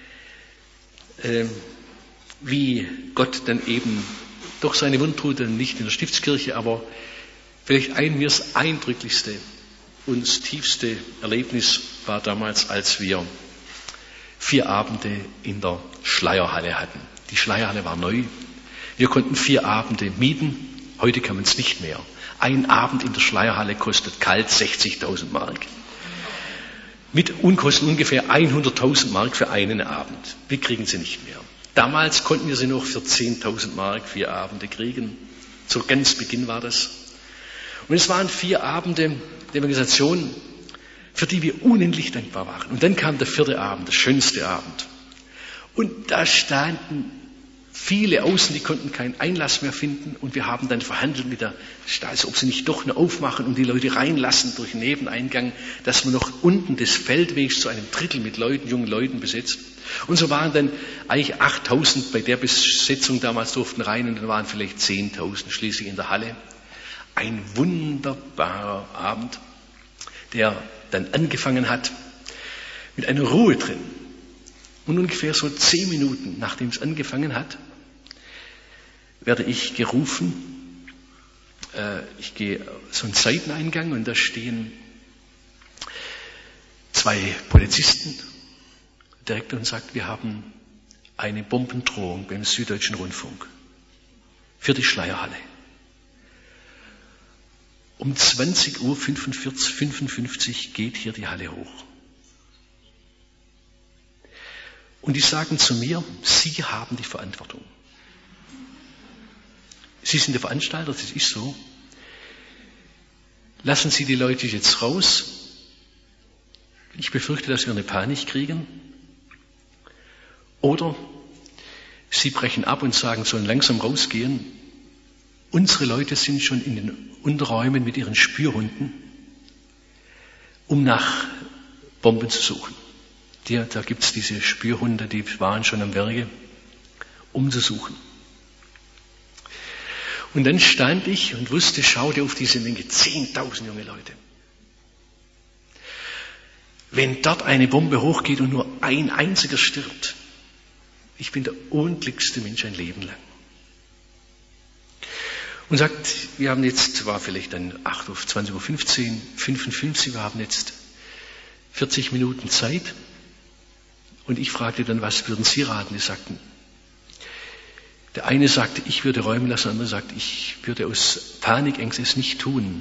wie Gott dann eben doch seine Wundtut nicht in der Stiftskirche, aber vielleicht mir das eindrücklichste und das tiefste Erlebnis war damals, als wir 4 Abende in der Schleierhalle hatten. Die Schleierhalle war neu. Wir konnten 4 Abende mieten. Heute kann man es nicht mehr. Ein Abend in der Schleierhalle kostet kalt 60.000 Mark. Mit Unkosten ungefähr 100.000 Mark für einen Abend. Wir kriegen sie nicht mehr. Damals konnten wir sie noch für 10.000 Mark 4 Abende kriegen. Zu ganz Beginn war das. Und es waren 4 Abende der Evangelisation, für die wir unendlich dankbar waren. Und dann kam der 4. Abend, der schönste Abend. Und da standen viele außen, die konnten keinen Einlass mehr finden. Und wir haben dann verhandelt mit der Stadt, ob sie nicht doch nur aufmachen und die Leute reinlassen durch den Nebeneingang, dass man noch unten des Feldwegs zu einem Drittel mit Leuten, jungen Leuten besetzt. Und so waren dann eigentlich 8.000 bei der Besetzung damals durften rein und dann waren vielleicht 10.000 schließlich in der Halle. Ein wunderbarer Abend, der dann angefangen hat mit einer Ruhe drin. Und ungefähr so 10 Minuten, nachdem es angefangen hat, werde ich gerufen. Ich gehe so einen Seiteneingang und da stehen 2 Polizisten direkt und sagt, wir haben eine Bombendrohung beim Süddeutschen Rundfunk für die Schleierhalle. Um 20:55 Uhr geht hier die Halle hoch. Und die sagen zu mir, Sie haben die Verantwortung. Sie sind der Veranstalter, das ist so. Lassen Sie die Leute jetzt raus. Ich befürchte, dass wir eine Panik kriegen. Oder Sie brechen ab und sagen, sollen langsam rausgehen. Unsere Leute sind schon in den Unterräumen mit ihren Spürhunden, um nach Bomben zu suchen. Da gibt's diese Spürhunde, die waren schon am Werke, um zu suchen. Und dann stand ich und schaute auf diese Menge, 10.000 junge Leute. Wenn dort eine Bombe hochgeht und nur ein einziger stirbt, ich bin der unglücklichste Mensch ein Leben lang. Und sagt, wir haben jetzt, war vielleicht dann 20:15 Uhr, 55, wir haben jetzt 40 Minuten Zeit. Und ich fragte dann, was würden Sie raten? Die sagten, der eine sagte, ich würde räumen lassen, der andere sagte, ich würde aus Panikängsten es nicht tun.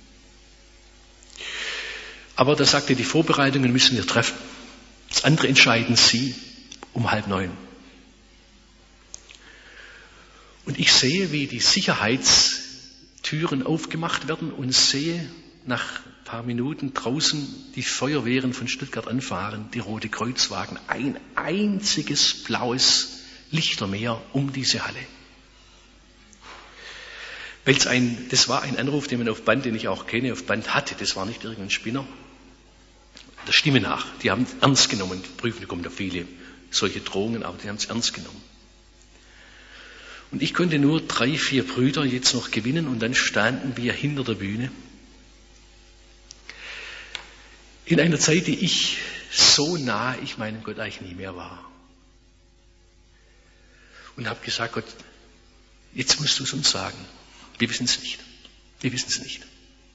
Aber da sagte, die Vorbereitungen müssen wir treffen. Das andere entscheiden Sie um 8:30. Und ich sehe, wie die Sicherheitstüren aufgemacht werden und sehe nach ein paar Minuten draußen die Feuerwehren von Stuttgart anfahren, die Rote Kreuzwagen, ein einziges blaues Lichtermeer um diese Halle. Das war ein Anruf, den man auf Band, den ich auch kenne, auf Band hatte. Das war nicht irgendein Spinner. Der Stimme nach. Die haben ernst genommen. Prüfen, da kommen da viele solche Drohungen, aber die haben es ernst genommen. Und ich konnte nur 3, 4 Brüder jetzt noch gewinnen und dann standen wir hinter der Bühne. In einer Zeit, die ich so nah, ich meinem Gott eigentlich nie mehr war. Und habe gesagt, Gott, jetzt musst du es uns sagen. Wir wissen es nicht. Wir wissen es nicht.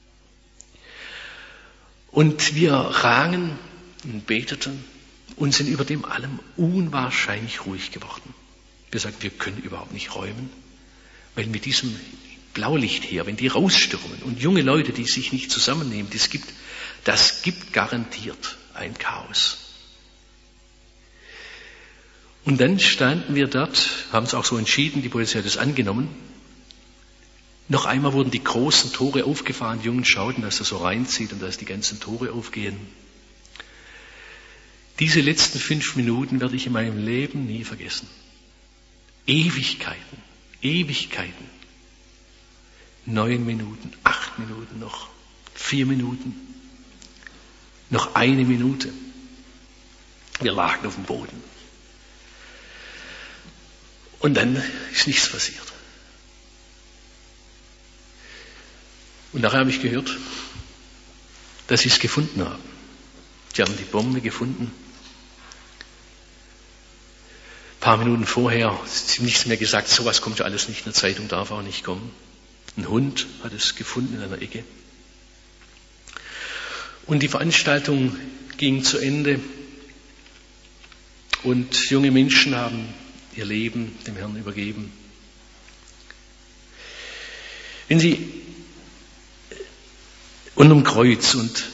Und wir rangen und beteten und sind über dem allem unwahrscheinlich ruhig geworden. Wir sagten, wir können überhaupt nicht räumen, weil mit diesem Blaulicht her, wenn die rausstürmen und junge Leute, die sich nicht zusammennehmen, das gibt garantiert ein Chaos. Und dann standen wir dort, haben es auch so entschieden, die Polizei hat es angenommen. Noch einmal wurden die großen Tore aufgefahren, die Jungen schauten, dass er so reinzieht und dass die ganzen Tore aufgehen. Diese letzten 5 Minuten werde ich in meinem Leben nie vergessen. Ewigkeiten, Ewigkeiten. 9 Minuten, 8 Minuten noch, 4 Minuten, noch 1 Minute. Wir lagen auf dem Boden. Und dann ist nichts passiert. Und nachher habe ich gehört, dass sie es gefunden haben. Sie haben die Bombe gefunden. Ein paar Minuten vorher, sie haben nichts mehr gesagt, sowas kommt ja alles nicht in der Zeitung, darf auch nicht kommen. Ein Hund hat es gefunden in einer Ecke. Und die Veranstaltung ging zu Ende. Und junge Menschen haben ihr Leben dem Herrn übergeben. Wenn Sie unterm Kreuz, und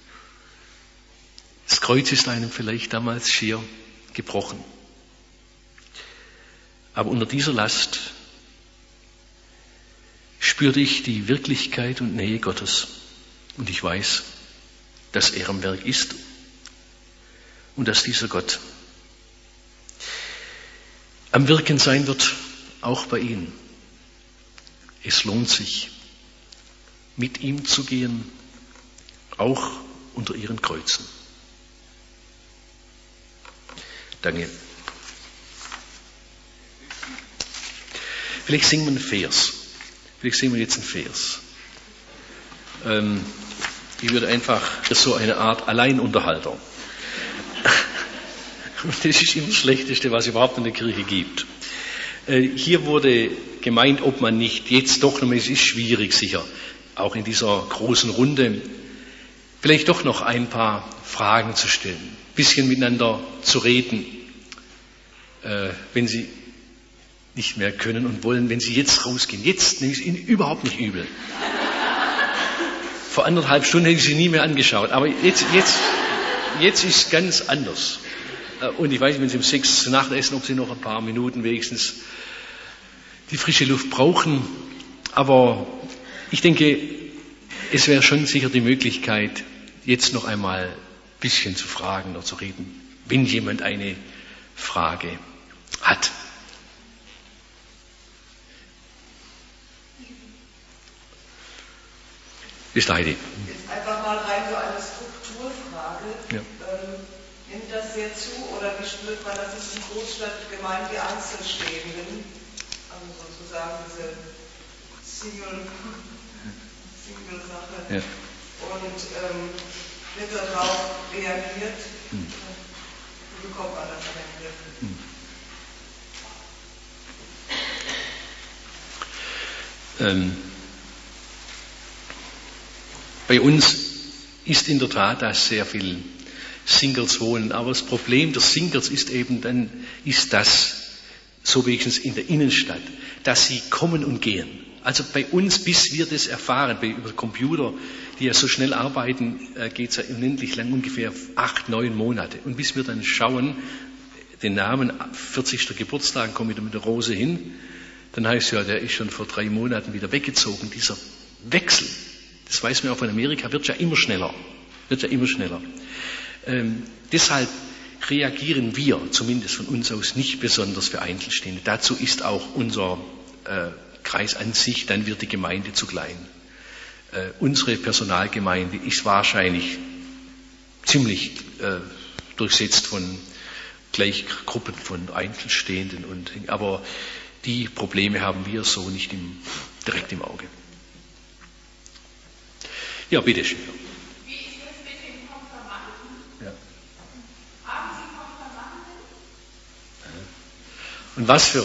das Kreuz ist einem vielleicht damals schier gebrochen, aber unter dieser Last spürte ich die Wirklichkeit und Nähe Gottes. Und ich weiß, dass er am Werk ist und dass dieser Gott am Wirken sein wird, auch bei Ihnen. Es lohnt sich, mit ihm zu gehen, auch unter Ihren Kreuzen. Danke. Vielleicht singen wir einen Vers. Vielleicht singen wir jetzt einen Vers. Ich würde einfach, das ist so eine Art Alleinunterhalter. Das ist immer das Schlechteste, was es überhaupt in der Kirche gibt. Hier wurde gemeint, ob man nicht jetzt doch noch, es ist schwierig sicher, auch in dieser großen Runde, vielleicht doch noch ein paar Fragen zu stellen, ein bisschen miteinander zu reden, wenn Sie nicht mehr können und wollen, wenn Sie jetzt rausgehen. Jetzt nehme ich es Ihnen überhaupt nicht übel. Vor 1,5 Stunden hätte ich Sie nie mehr angeschaut, aber jetzt ist es ganz anders. Und ich weiß nicht, wenn Sie um 6 zu Nacht essen, ob Sie noch ein paar Minuten wenigstens die frische Luft brauchen. Aber ich denke, es wäre schon sicher die Möglichkeit, jetzt noch einmal ein bisschen zu fragen oder zu reden, wenn jemand eine Frage hat. Ist Heidi. Jetzt einfach mal rein so eine Strukturfrage. Ja. Nimmt das sehr zu oder wie spürt man, dass es in Großstadtgemeinden die Einzelstehenden, also sozusagen diese Single-Sache, Ja. und wird darauf reagiert? Wie bekommt man das in den Griff? Bei uns ist in der Tat, dass sehr viel Singles wohnen, aber das Problem der Singles ist eben dann, ist das, so wenigstens in der Innenstadt, dass sie kommen und gehen. Also bei uns, bis wir das erfahren, über Computer, die ja so schnell arbeiten, geht es ja unendlich lang, ungefähr 8-9 Monate. Und bis wir dann schauen, den Namen 40. Geburtstag, kommen wieder mit der Rose hin, dann heißt ja, der ist schon vor 3 Monaten wieder weggezogen. Dieser Wechsel, das weiß man auch von Amerika, wird ja immer schneller. Deshalb reagieren wir, zumindest von uns aus, nicht besonders für Einzelstehende. Dazu ist auch unser Kreis an sich, dann wird die Gemeinde zu klein. Unsere Personalgemeinde ist wahrscheinlich ziemlich durchsetzt von Gleichgruppen von Einzelstehenden, aber die Probleme haben wir so nicht direkt im Auge. Ja, bitteschön. Wie ist das mit den Konfirmanden? Ja. Haben Sie Konfirmanden? Und was für?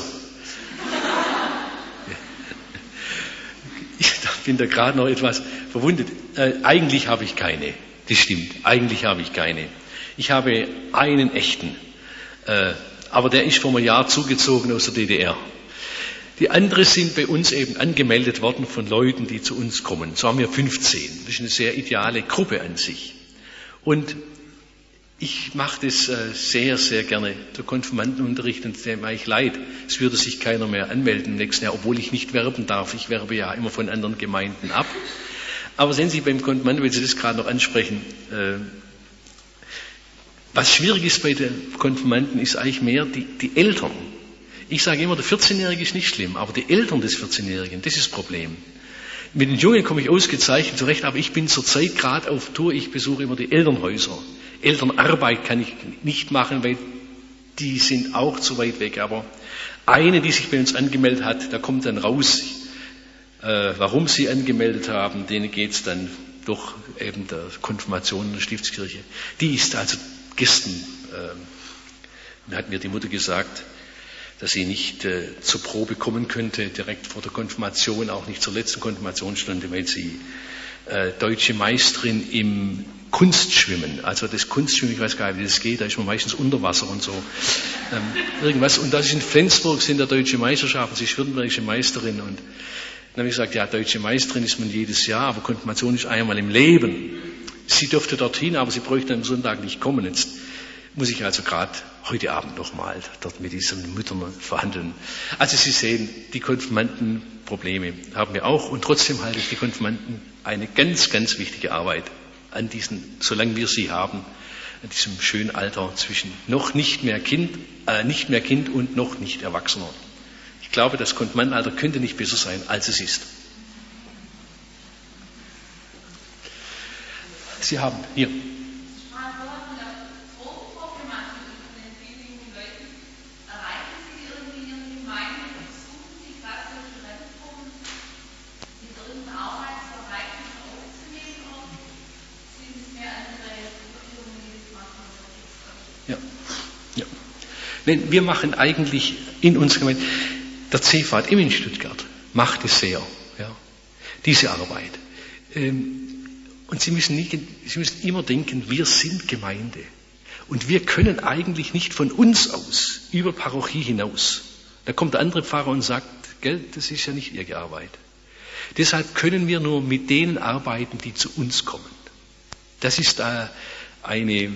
Ich bin da gerade noch etwas verwundert. Eigentlich habe ich keine. Das stimmt. Eigentlich habe ich keine. Ich habe einen echten. Aber der ist vor einem Jahr zugezogen aus der DDR. Die anderen sind bei uns eben angemeldet worden von Leuten, die zu uns kommen. So haben wir 15. Das ist eine sehr ideale Gruppe an sich. Und ich mache das sehr, sehr gerne, der Konfirmandenunterricht, und dem mache ich leid. Es würde sich keiner mehr anmelden im nächsten Jahr, obwohl ich nicht werben darf. Ich werbe ja immer von anderen Gemeinden ab. Aber sehen Sie beim Konfirmanden, wenn Sie das gerade noch ansprechen, was schwierig ist bei den Konfirmanden, ist eigentlich mehr die Eltern. Ich sage immer, der 14-Jährige ist nicht schlimm, aber die Eltern des 14-Jährigen, das ist das Problem. Mit den Jungen komme ich ausgezeichnet zurecht, aber ich bin zurzeit gerade auf Tour, ich besuche immer die Elternhäuser. Elternarbeit kann ich nicht machen, weil die sind auch zu weit weg. Aber eine, die sich bei uns angemeldet hat, da kommt dann raus, warum sie angemeldet haben, denen geht's dann durch eben der Konfirmation in der Stiftskirche. Die ist also gestern, hat mir die Mutter gesagt, dass sie nicht zur Probe kommen könnte, direkt vor der Konfirmation, auch nicht zur letzten Konfirmationsstunde, weil sie deutsche Meisterin im Kunstschwimmen, also das Kunstschwimmen, ich weiß gar nicht, wie das geht, da ist man meistens unter Wasser und so, irgendwas. Und das ist in Flensburg, sind der deutsche Meisterschaften, sie ist württembergische Meisterin, und dann habe ich gesagt, ja, deutsche Meisterin ist man jedes Jahr, aber Konfirmation ist einmal im Leben. Sie dürfte dorthin, aber sie bräuchte am Sonntag nicht kommen. Jetzt muss ich also gerade heute Abend nochmal dort mit diesen Müttern verhandeln. Also Sie sehen, die Konfirmandenprobleme haben wir auch, und trotzdem halte ich die Konfirmanden eine ganz, ganz wichtige Arbeit an diesen, solange wir sie haben, an diesem schönen Alter zwischen noch nicht mehr Kind und noch nicht Erwachsener. Ich glaube, das Konfirmandenalter könnte nicht besser sein, als es ist. Sie haben hier. Nein, wir machen eigentlich in unserer Gemeinde, der CVAD in Stuttgart macht es sehr, ja, diese Arbeit. Und Sie müssen immer denken, wir sind Gemeinde. Und wir können eigentlich nicht von uns aus über Parochie hinaus. Da kommt der andere Pfarrer und sagt, gell, das ist ja nicht Ihre Arbeit. Deshalb können wir nur mit denen arbeiten, die zu uns kommen. Das ist eine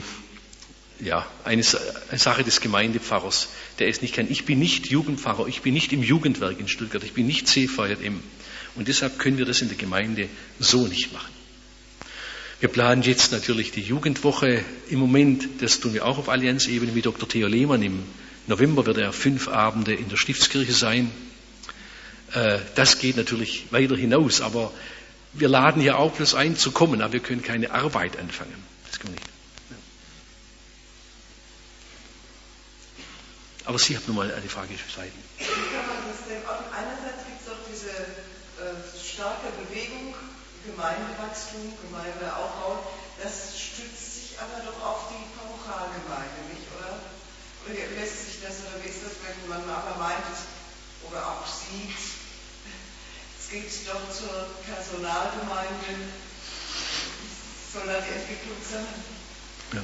Sache des Gemeindepfarrers, der es nicht kann. Ich bin nicht Jugendpfarrer, ich bin nicht im Jugendwerk in Stuttgart, ich bin nicht CVJM. Und deshalb können wir das in der Gemeinde so nicht machen. Wir planen jetzt natürlich die Jugendwoche im Moment, das tun wir auch auf Allianzebene mit Dr. Theo Lehmann. Im November wird er 5 Abende in der Stiftskirche sein. Das geht natürlich weiter hinaus, aber Wir laden ja auch bloß ein zu kommen, aber wir können keine Arbeit anfangen. Das können wir nicht. Aber Sie haben nochmal eine Frage gestellt. Wie kann man das denn? Einerseits gibt es doch diese starke Bewegung, Gemeindewachstum, Gemeindeaufbau, das stützt sich aber doch auf die Parochialgemeinde, nicht, oder? Oder lässt sich das, oder wie ist das, wenn man aber meint, oder auch sieht, es geht doch zur Personalgemeinde, wie soll da die Entwicklung sein? Ja.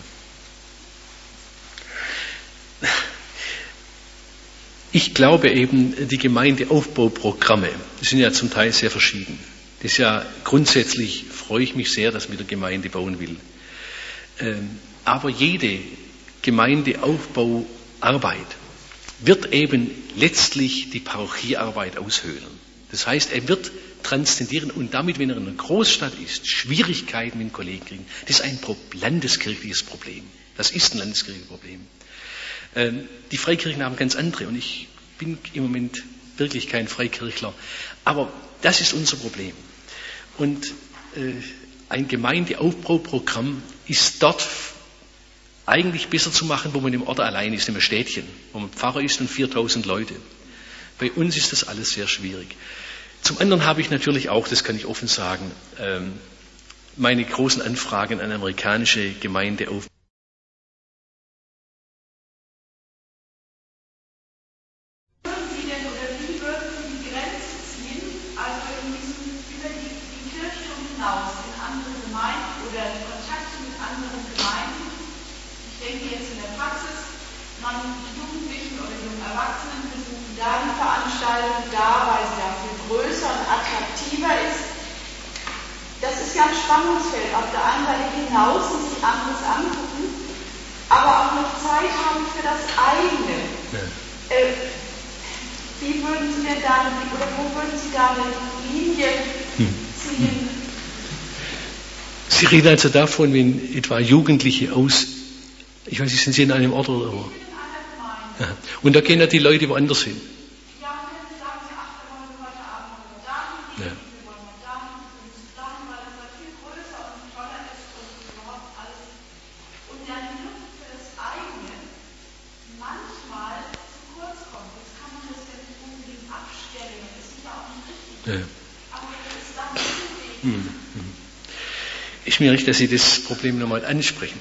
Ich glaube eben, die Gemeindeaufbauprogramme, die sind ja zum Teil sehr verschieden. Das ist ja grundsätzlich, freue ich mich sehr, dass man wieder Gemeinde bauen will. Aber jede Gemeindeaufbauarbeit wird eben letztlich die Parochiearbeit aushöhlen. Das heißt, er wird transzendieren und damit, wenn er in einer Großstadt ist, Schwierigkeiten mit den Kollegen kriegen. Das ist ein landeskirchliches Problem. Das ist ein landeskirchliches Problem. Die Freikirchen haben ganz andere und ich bin im Moment wirklich kein Freikirchler. Aber das ist unser Problem. Und ein Gemeindeaufbauprogramm ist dort eigentlich besser zu machen, wo man im Ort allein ist, in einem Städtchen, wo man Pfarrer ist und 4000 Leute. Bei uns ist das alles sehr schwierig. Zum anderen habe ich natürlich auch, das kann ich offen sagen, meine großen Anfragen an amerikanische Gemeindeaufbau. Das ist ja ein Spannungsfeld. Auf der einen Seite hinaus und sich anderes angucken, aber auch noch Zeit haben für das eigene. Ja. Wie würden Sie denn da, oder wo würden Sie da eine Linie ziehen? Sie reden also davon, wenn etwa Jugendliche ich weiß nicht, sind Sie in einem Ort oder wo? Ja. Und da gehen ja die Leute woanders hin. Ja. Ja. Ist mir recht, dass Sie das Problem nochmal ansprechen.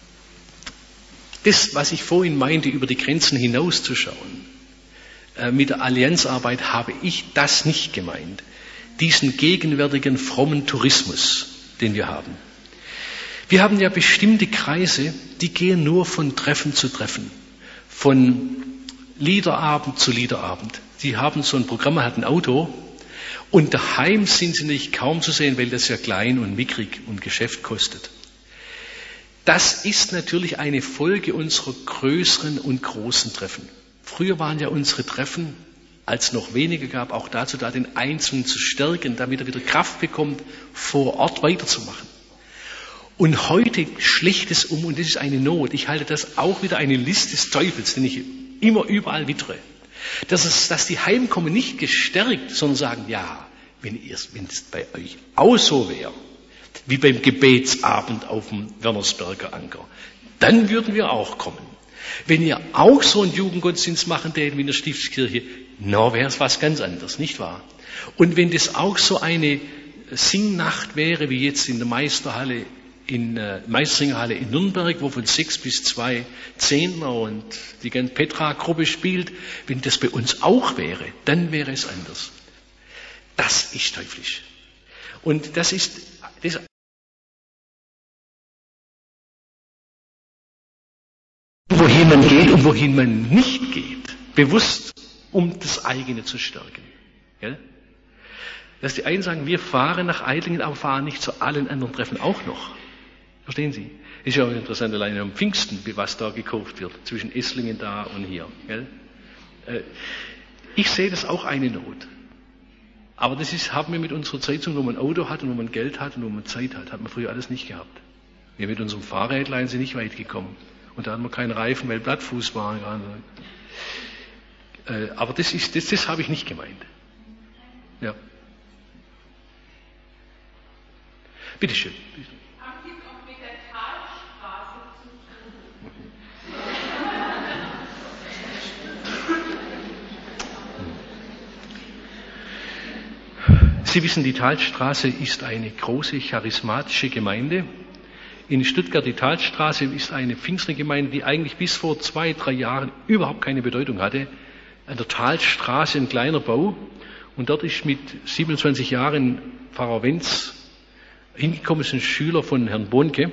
Das, was ich vorhin meinte, über die Grenzen hinauszuschauen, mit der Allianzarbeit habe ich das nicht gemeint. Diesen gegenwärtigen frommen Tourismus, den wir haben. Wir haben ja bestimmte Kreise, die gehen nur von Treffen zu Treffen, von Liederabend zu Liederabend. Die haben so ein Programm, hat ein Auto. Und daheim sind sie nicht kaum zu sehen, weil das ja klein und mickrig und Geschäft kostet. Das ist natürlich eine Folge unserer größeren und großen Treffen. Früher waren ja unsere Treffen, als es noch weniger gab, auch dazu da, den Einzelnen zu stärken, damit er wieder Kraft bekommt, vor Ort weiterzumachen. Und heute schlägt es um, und das ist eine Not. Ich halte das auch wieder eine List des Teufels, den ich immer überall wittere. Dass die heimkommen nicht gestärkt, sondern sagen, ja, wenn es bei euch auch so wäre, wie beim Gebetsabend auf dem Wernersberger Anker, dann würden wir auch kommen. Wenn ihr auch so einen Jugendgottesdienst machen tätet wie in der Stiftskirche, wäre es was ganz anderes, nicht wahr? Und wenn das auch so eine Singnacht wäre, wie jetzt in der Meisterhalle, Meistersingerhalle in Nürnberg, wo von 6 bis 2 Zehntner und die ganze Petra-Gruppe spielt, wenn das bei uns auch wäre, dann wäre es anders. Das ist teuflisch. Und das ist wohin man geht und wohin man nicht geht, bewusst, um das eigene zu stärken. Ja? Dass die einen sagen, wir fahren nach Eitlingen, aber fahren nicht zu allen anderen Treffen auch noch. Verstehen Sie? Ist ja auch interessant, allein am Pfingsten, was da gekauft wird, zwischen Esslingen da und hier. Gell? Ich sehe das auch eine Not. Aber haben wir mit unserer Zeit, wo man ein Auto hat und wo man Geld hat und wo man Zeit hat man früher alles nicht gehabt. Wir mit unserem Fahrrädlein sind nicht weit gekommen. Und da hatten wir keinen Reifen, weil Blattfuß waren. Aber das habe ich nicht gemeint. Ja. Bitte schön. Haben Sie noch mit der Talstraße zu tun? Sie wissen, die Talstraße ist eine große charismatische Gemeinde. In Stuttgart, die Talstraße, ist eine Pfingstgemeinde, die eigentlich bis vor 2-3 Jahren überhaupt keine Bedeutung hatte. An der Talstraße ein kleiner Bau. Und dort ist mit 27 Jahren Pfarrer Wenz hingekommen, ist ein Schüler von Herrn Bohnke,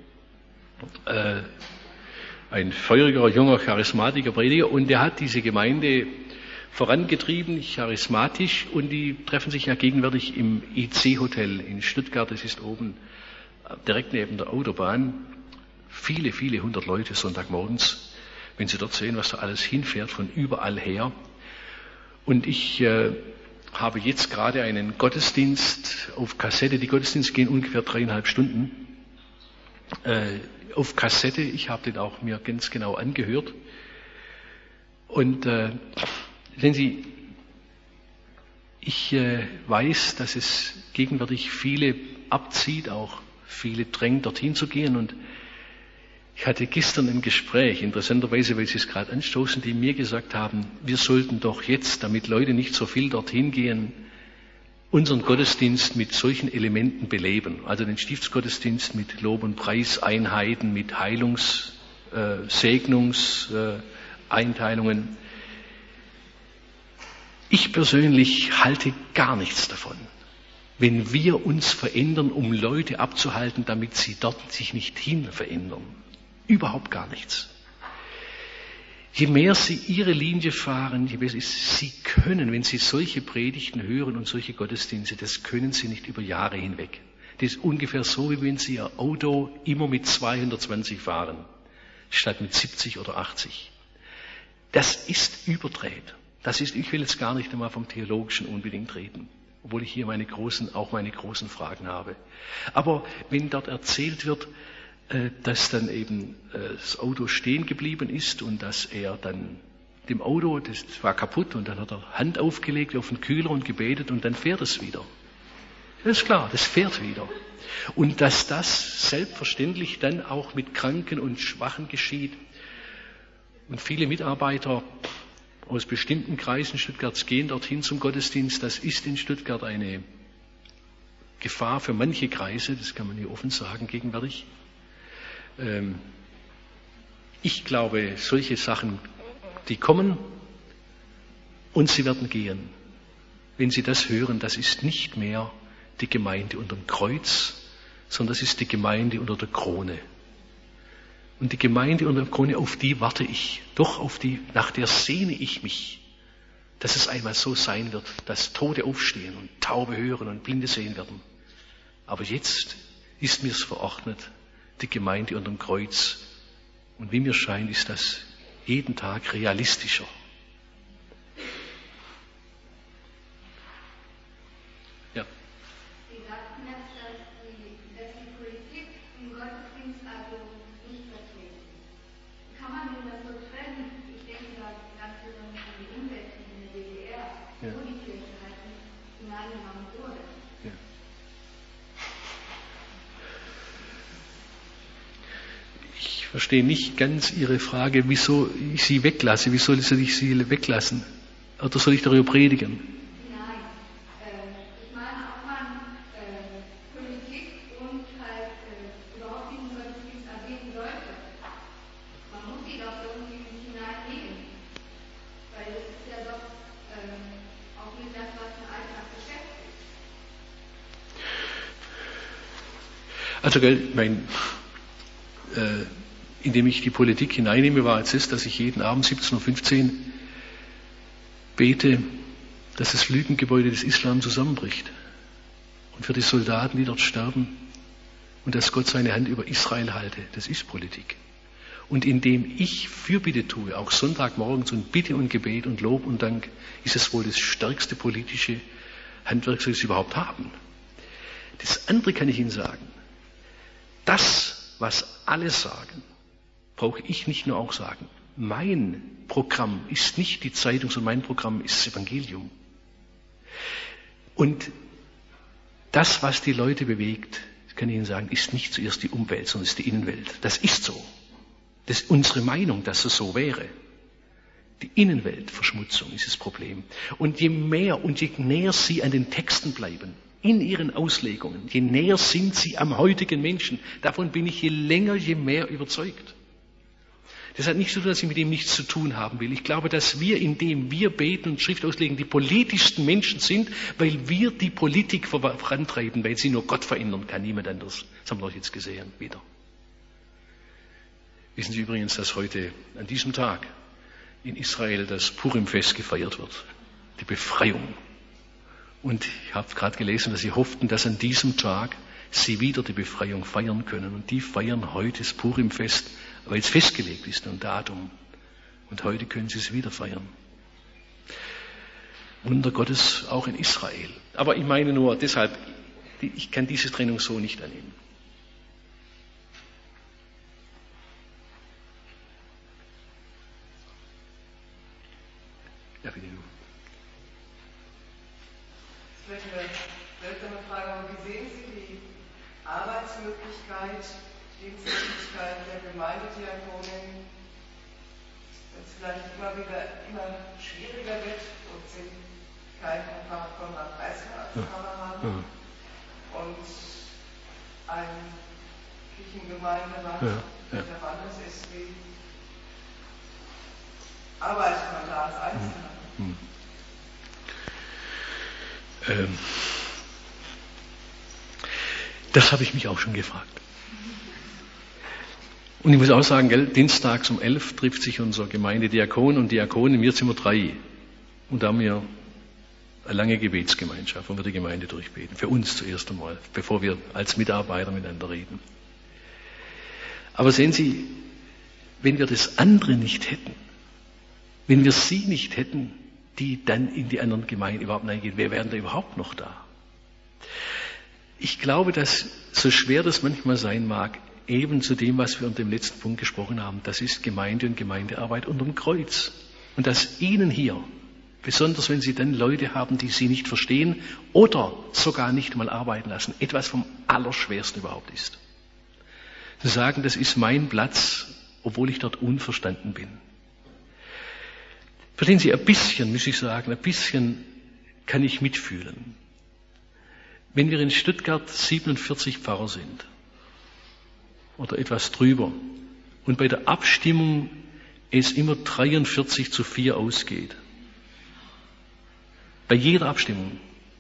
ein feuriger, junger, charismatischer Prediger, und der hat diese Gemeinde vorangetrieben, charismatisch, und die treffen sich ja gegenwärtig im IC-Hotel in Stuttgart. Das ist oben direkt neben der Autobahn. Viele, viele 100 Leute Sonntagmorgens, wenn Sie dort sehen, was da alles hinfährt, von überall her. Und ich habe jetzt gerade einen Gottesdienst auf Kassette. Die Gottesdienste gehen ungefähr 3,5 Stunden auf Kassette. Ich habe den auch mir ganz genau angehört. Und sehen Sie, ich weiß, dass es gegenwärtig viele abzieht, auch viele drängt, dorthin zu gehen. Und ich hatte gestern ein Gespräch, interessanterweise, weil Sie es gerade anstoßen, die mir gesagt haben, wir sollten doch jetzt, damit Leute nicht so viel dorthin gehen, unseren Gottesdienst mit solchen Elementen beleben. Also den Stiftsgottesdienst mit Lob- und Preiseinheiten, mit Segnungseinteilungen. Ich persönlich halte gar nichts davon, wenn wir uns verändern, um Leute abzuhalten, damit sie dort sich nicht hin verändern. Überhaupt gar nichts. Je mehr Sie Ihre Linie fahren, je besser ist, Sie können, wenn Sie solche Predigten hören und solche Gottesdienste, das können Sie nicht über Jahre hinweg. Das ist ungefähr so, wie wenn Sie Ihr Auto immer mit 220 fahren, statt mit 70 oder 80. Das ist überdreht. Ich will jetzt gar nicht einmal vom Theologischen unbedingt reden, obwohl ich hier meine großen Fragen habe. Aber wenn dort erzählt wird, dass dann eben das Auto stehen geblieben ist und dass er dann dem Auto, das war kaputt, und dann hat er Hand aufgelegt auf den Kühler und gebetet und dann fährt es wieder. Das ist klar, das fährt wieder. Und dass das selbstverständlich dann auch mit Kranken und Schwachen geschieht. Und viele Mitarbeiter aus bestimmten Kreisen Stuttgarts gehen dorthin zum Gottesdienst. Das ist in Stuttgart eine Gefahr für manche Kreise, das kann man hier offen sagen gegenwärtig. Ich glaube, solche Sachen, die kommen und sie werden gehen. Wenn Sie das hören, das ist nicht mehr die Gemeinde unter dem Kreuz, sondern das ist die Gemeinde unter der Krone. Und die Gemeinde unter der Krone, auf die warte ich. Doch nach der sehne ich mich, dass es einmal so sein wird, dass Tote aufstehen und Taube hören und Blinde sehen werden. Aber jetzt ist mir's verordnet, die Gemeinde unter dem Kreuz. Und wie mir scheint, ist das jeden Tag realistischer. Ja. Sie sagten jetzt, dass die Politik im Gottesdienst also nicht vertreten. Kann man denn das so trennen? Ich denke da ganz besonders an die Umwelt in der DDR, wo die Kirche halt nicht hineingenommen wurde. Ja. Ich verstehe nicht ganz Ihre Frage, wieso ich Sie weglasse. Wie soll ich Sie weglassen? Oder soll ich darüber predigen? Nein, ich meine, ob man Politik und halt überhaupt diesen Gottesdienst erwähnen sollte. Man muss sie doch irgendwie hineinlegen. Weil das ist ja doch auch nicht das, was den Alltag beschäftigt. Also, indem ich die Politik hineinnehme, war jetzt das, dass ich jeden Abend 17:15 Uhr bete, dass das Lügengebäude des Islam zusammenbricht. Und für die Soldaten, die dort sterben, und dass Gott seine Hand über Israel halte. Das ist Politik. Und indem ich Fürbitte tue, auch Sonntagmorgens und Bitte und Gebet und Lob und Dank, ist es wohl das stärkste politische Handwerk, das wir überhaupt haben. Das andere kann ich Ihnen sagen. Das, was alle sagen, brauche ich nicht nur auch sagen. Mein Programm ist nicht die Zeitung, sondern mein Programm ist das Evangelium. Und das, was die Leute bewegt, kann ich Ihnen sagen, ist nicht zuerst die Umwelt, sondern ist die Innenwelt. Das ist so. Das ist unsere Meinung, dass es so wäre. Die Innenweltverschmutzung ist das Problem. Und je mehr und je näher Sie an den Texten bleiben, in Ihren Auslegungen, je näher sind Sie am heutigen Menschen. Davon bin ich je länger, je mehr überzeugt. Das hat nicht so, dass ich mit ihm nichts zu tun haben will. Ich glaube, dass wir, indem wir beten und Schrift auslegen, die politischsten Menschen sind, weil wir die Politik vorantreiben, weil sie nur Gott verändern kann, niemand anderes. Das haben wir doch jetzt gesehen, wieder. Wissen Sie übrigens, dass heute an diesem Tag in Israel das Purim-Fest gefeiert wird, die Befreiung. Und ich habe gerade gelesen, dass sie hofften, dass an diesem Tag sie wieder die Befreiung feiern können. Und die feiern heute das Purim-Fest, weil es festgelegt ist, ein Datum. Und heute können sie es wieder feiern. Wunder Gottes auch in Israel. Aber ich meine nur deshalb, ich kann diese Trennung so nicht annehmen. Ja, bitte. Vielleicht eine seltsame Frage, aber wie sehen Sie die Arbeitsmöglichkeit, Dienstmöglichkeit der Gemeindediakonin, wenn es vielleicht immer schwieriger wird und Sie keinen Konrad-Preisler-Pfarrer haben und ein Kirchengemeinderat, der anders ist, wie arbeitet man da als Einzelner? Das habe ich mich auch schon gefragt. Und ich muss auch sagen, dienstags um 11 trifft sich unser Gemeindediakon und Diakon in mir Zimmer 3. Und da haben wir eine lange Gebetsgemeinschaft, wo wir die Gemeinde durchbeten. Für uns zuerst einmal, bevor wir als Mitarbeiter miteinander reden. Aber sehen Sie, wenn wir das andere nicht hätten, wenn wir Sie nicht hätten, die dann in die anderen Gemeinden überhaupt hineingehen, wer wären da überhaupt noch da? Ich glaube, dass, so schwer das manchmal sein mag, eben zu dem, was wir unter dem letzten Punkt gesprochen haben, das ist Gemeinde und Gemeindearbeit unterm Kreuz. Und dass Ihnen hier, besonders wenn Sie dann Leute haben, die Sie nicht verstehen oder sogar nicht mal arbeiten lassen, etwas vom Allerschwersten überhaupt ist. Zu sagen, das ist mein Platz, obwohl ich dort unverstanden bin. Verstehen Sie, ein bisschen, muss ich sagen, ein bisschen kann ich mitfühlen. Wenn wir in Stuttgart 47 Pfarrer sind oder etwas drüber und bei der Abstimmung es immer 43:4 ausgeht, bei jeder Abstimmung,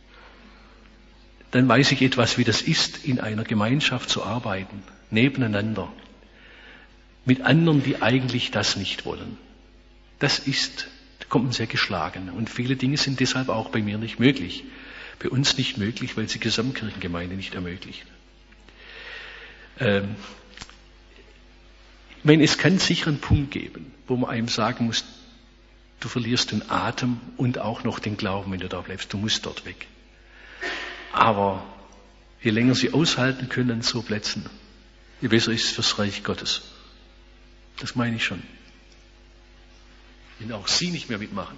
dann weiß ich etwas, wie das ist, in einer Gemeinschaft zu arbeiten, nebeneinander, mit anderen, die eigentlich das nicht wollen. Da kommt man sehr geschlagen. Und viele Dinge sind deshalb auch bei mir nicht möglich. Bei uns nicht möglich, weil sie Gesamtkirchengemeinde nicht ermöglicht. Ich meine, es kann sicher einen Punkt geben, wo man einem sagen muss, du verlierst den Atem und auch noch den Glauben, wenn du da bleibst. Du musst dort weg. Aber je länger sie aushalten können an so Plätzen, je besser ist es fürs Reich Gottes. Das meine ich schon. Wenn auch sie nicht mehr mitmachen.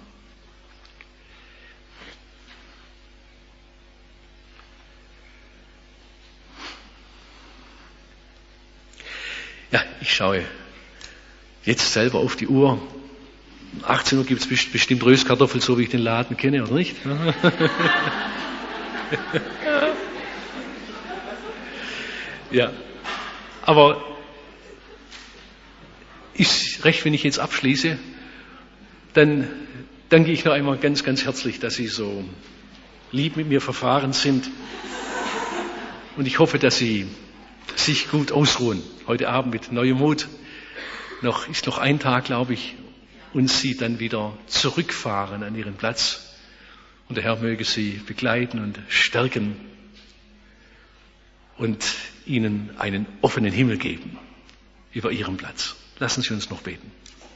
Ja, ich schaue jetzt selber auf die Uhr. Um 18 Uhr gibt es bestimmt Röstkartoffeln, so wie ich den Laden kenne, oder nicht? Ja, aber ist recht, wenn ich jetzt abschließe, dann danke ich noch einmal ganz, ganz herzlich, dass Sie so lieb mit mir verfahren sind. Und ich hoffe, dass Sie sich gut ausruhen. Heute Abend mit neuem Mut. Ist noch ein Tag, glaube ich, und Sie dann wieder zurückfahren an Ihren Platz. Und der Herr möge Sie begleiten und stärken und Ihnen einen offenen Himmel geben über Ihren Platz. Lassen Sie uns noch beten.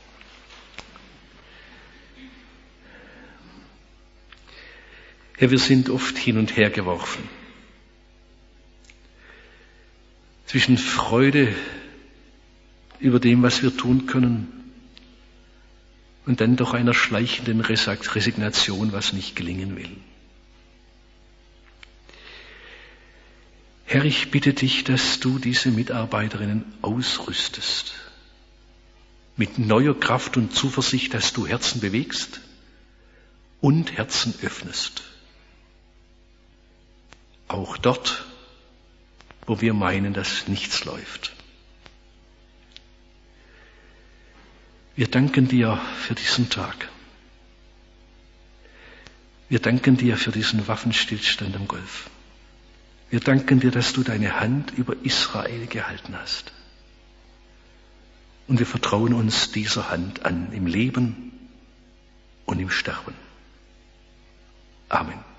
Herr, wir sind oft hin und her geworfen. Zwischen Freude über dem, was wir tun können, und dann doch einer schleichenden Resignation, was nicht gelingen will. Herr, ich bitte dich, dass du diese Mitarbeiterinnen ausrüstest mit neuer Kraft und Zuversicht, dass du Herzen bewegst und Herzen öffnest. Auch dort, wo wir meinen, dass nichts läuft. Wir danken dir für diesen Tag. Wir danken dir für diesen Waffenstillstand am Golf. Wir danken dir, dass du deine Hand über Israel gehalten hast. Und wir vertrauen uns dieser Hand an, im Leben und im Sterben. Amen.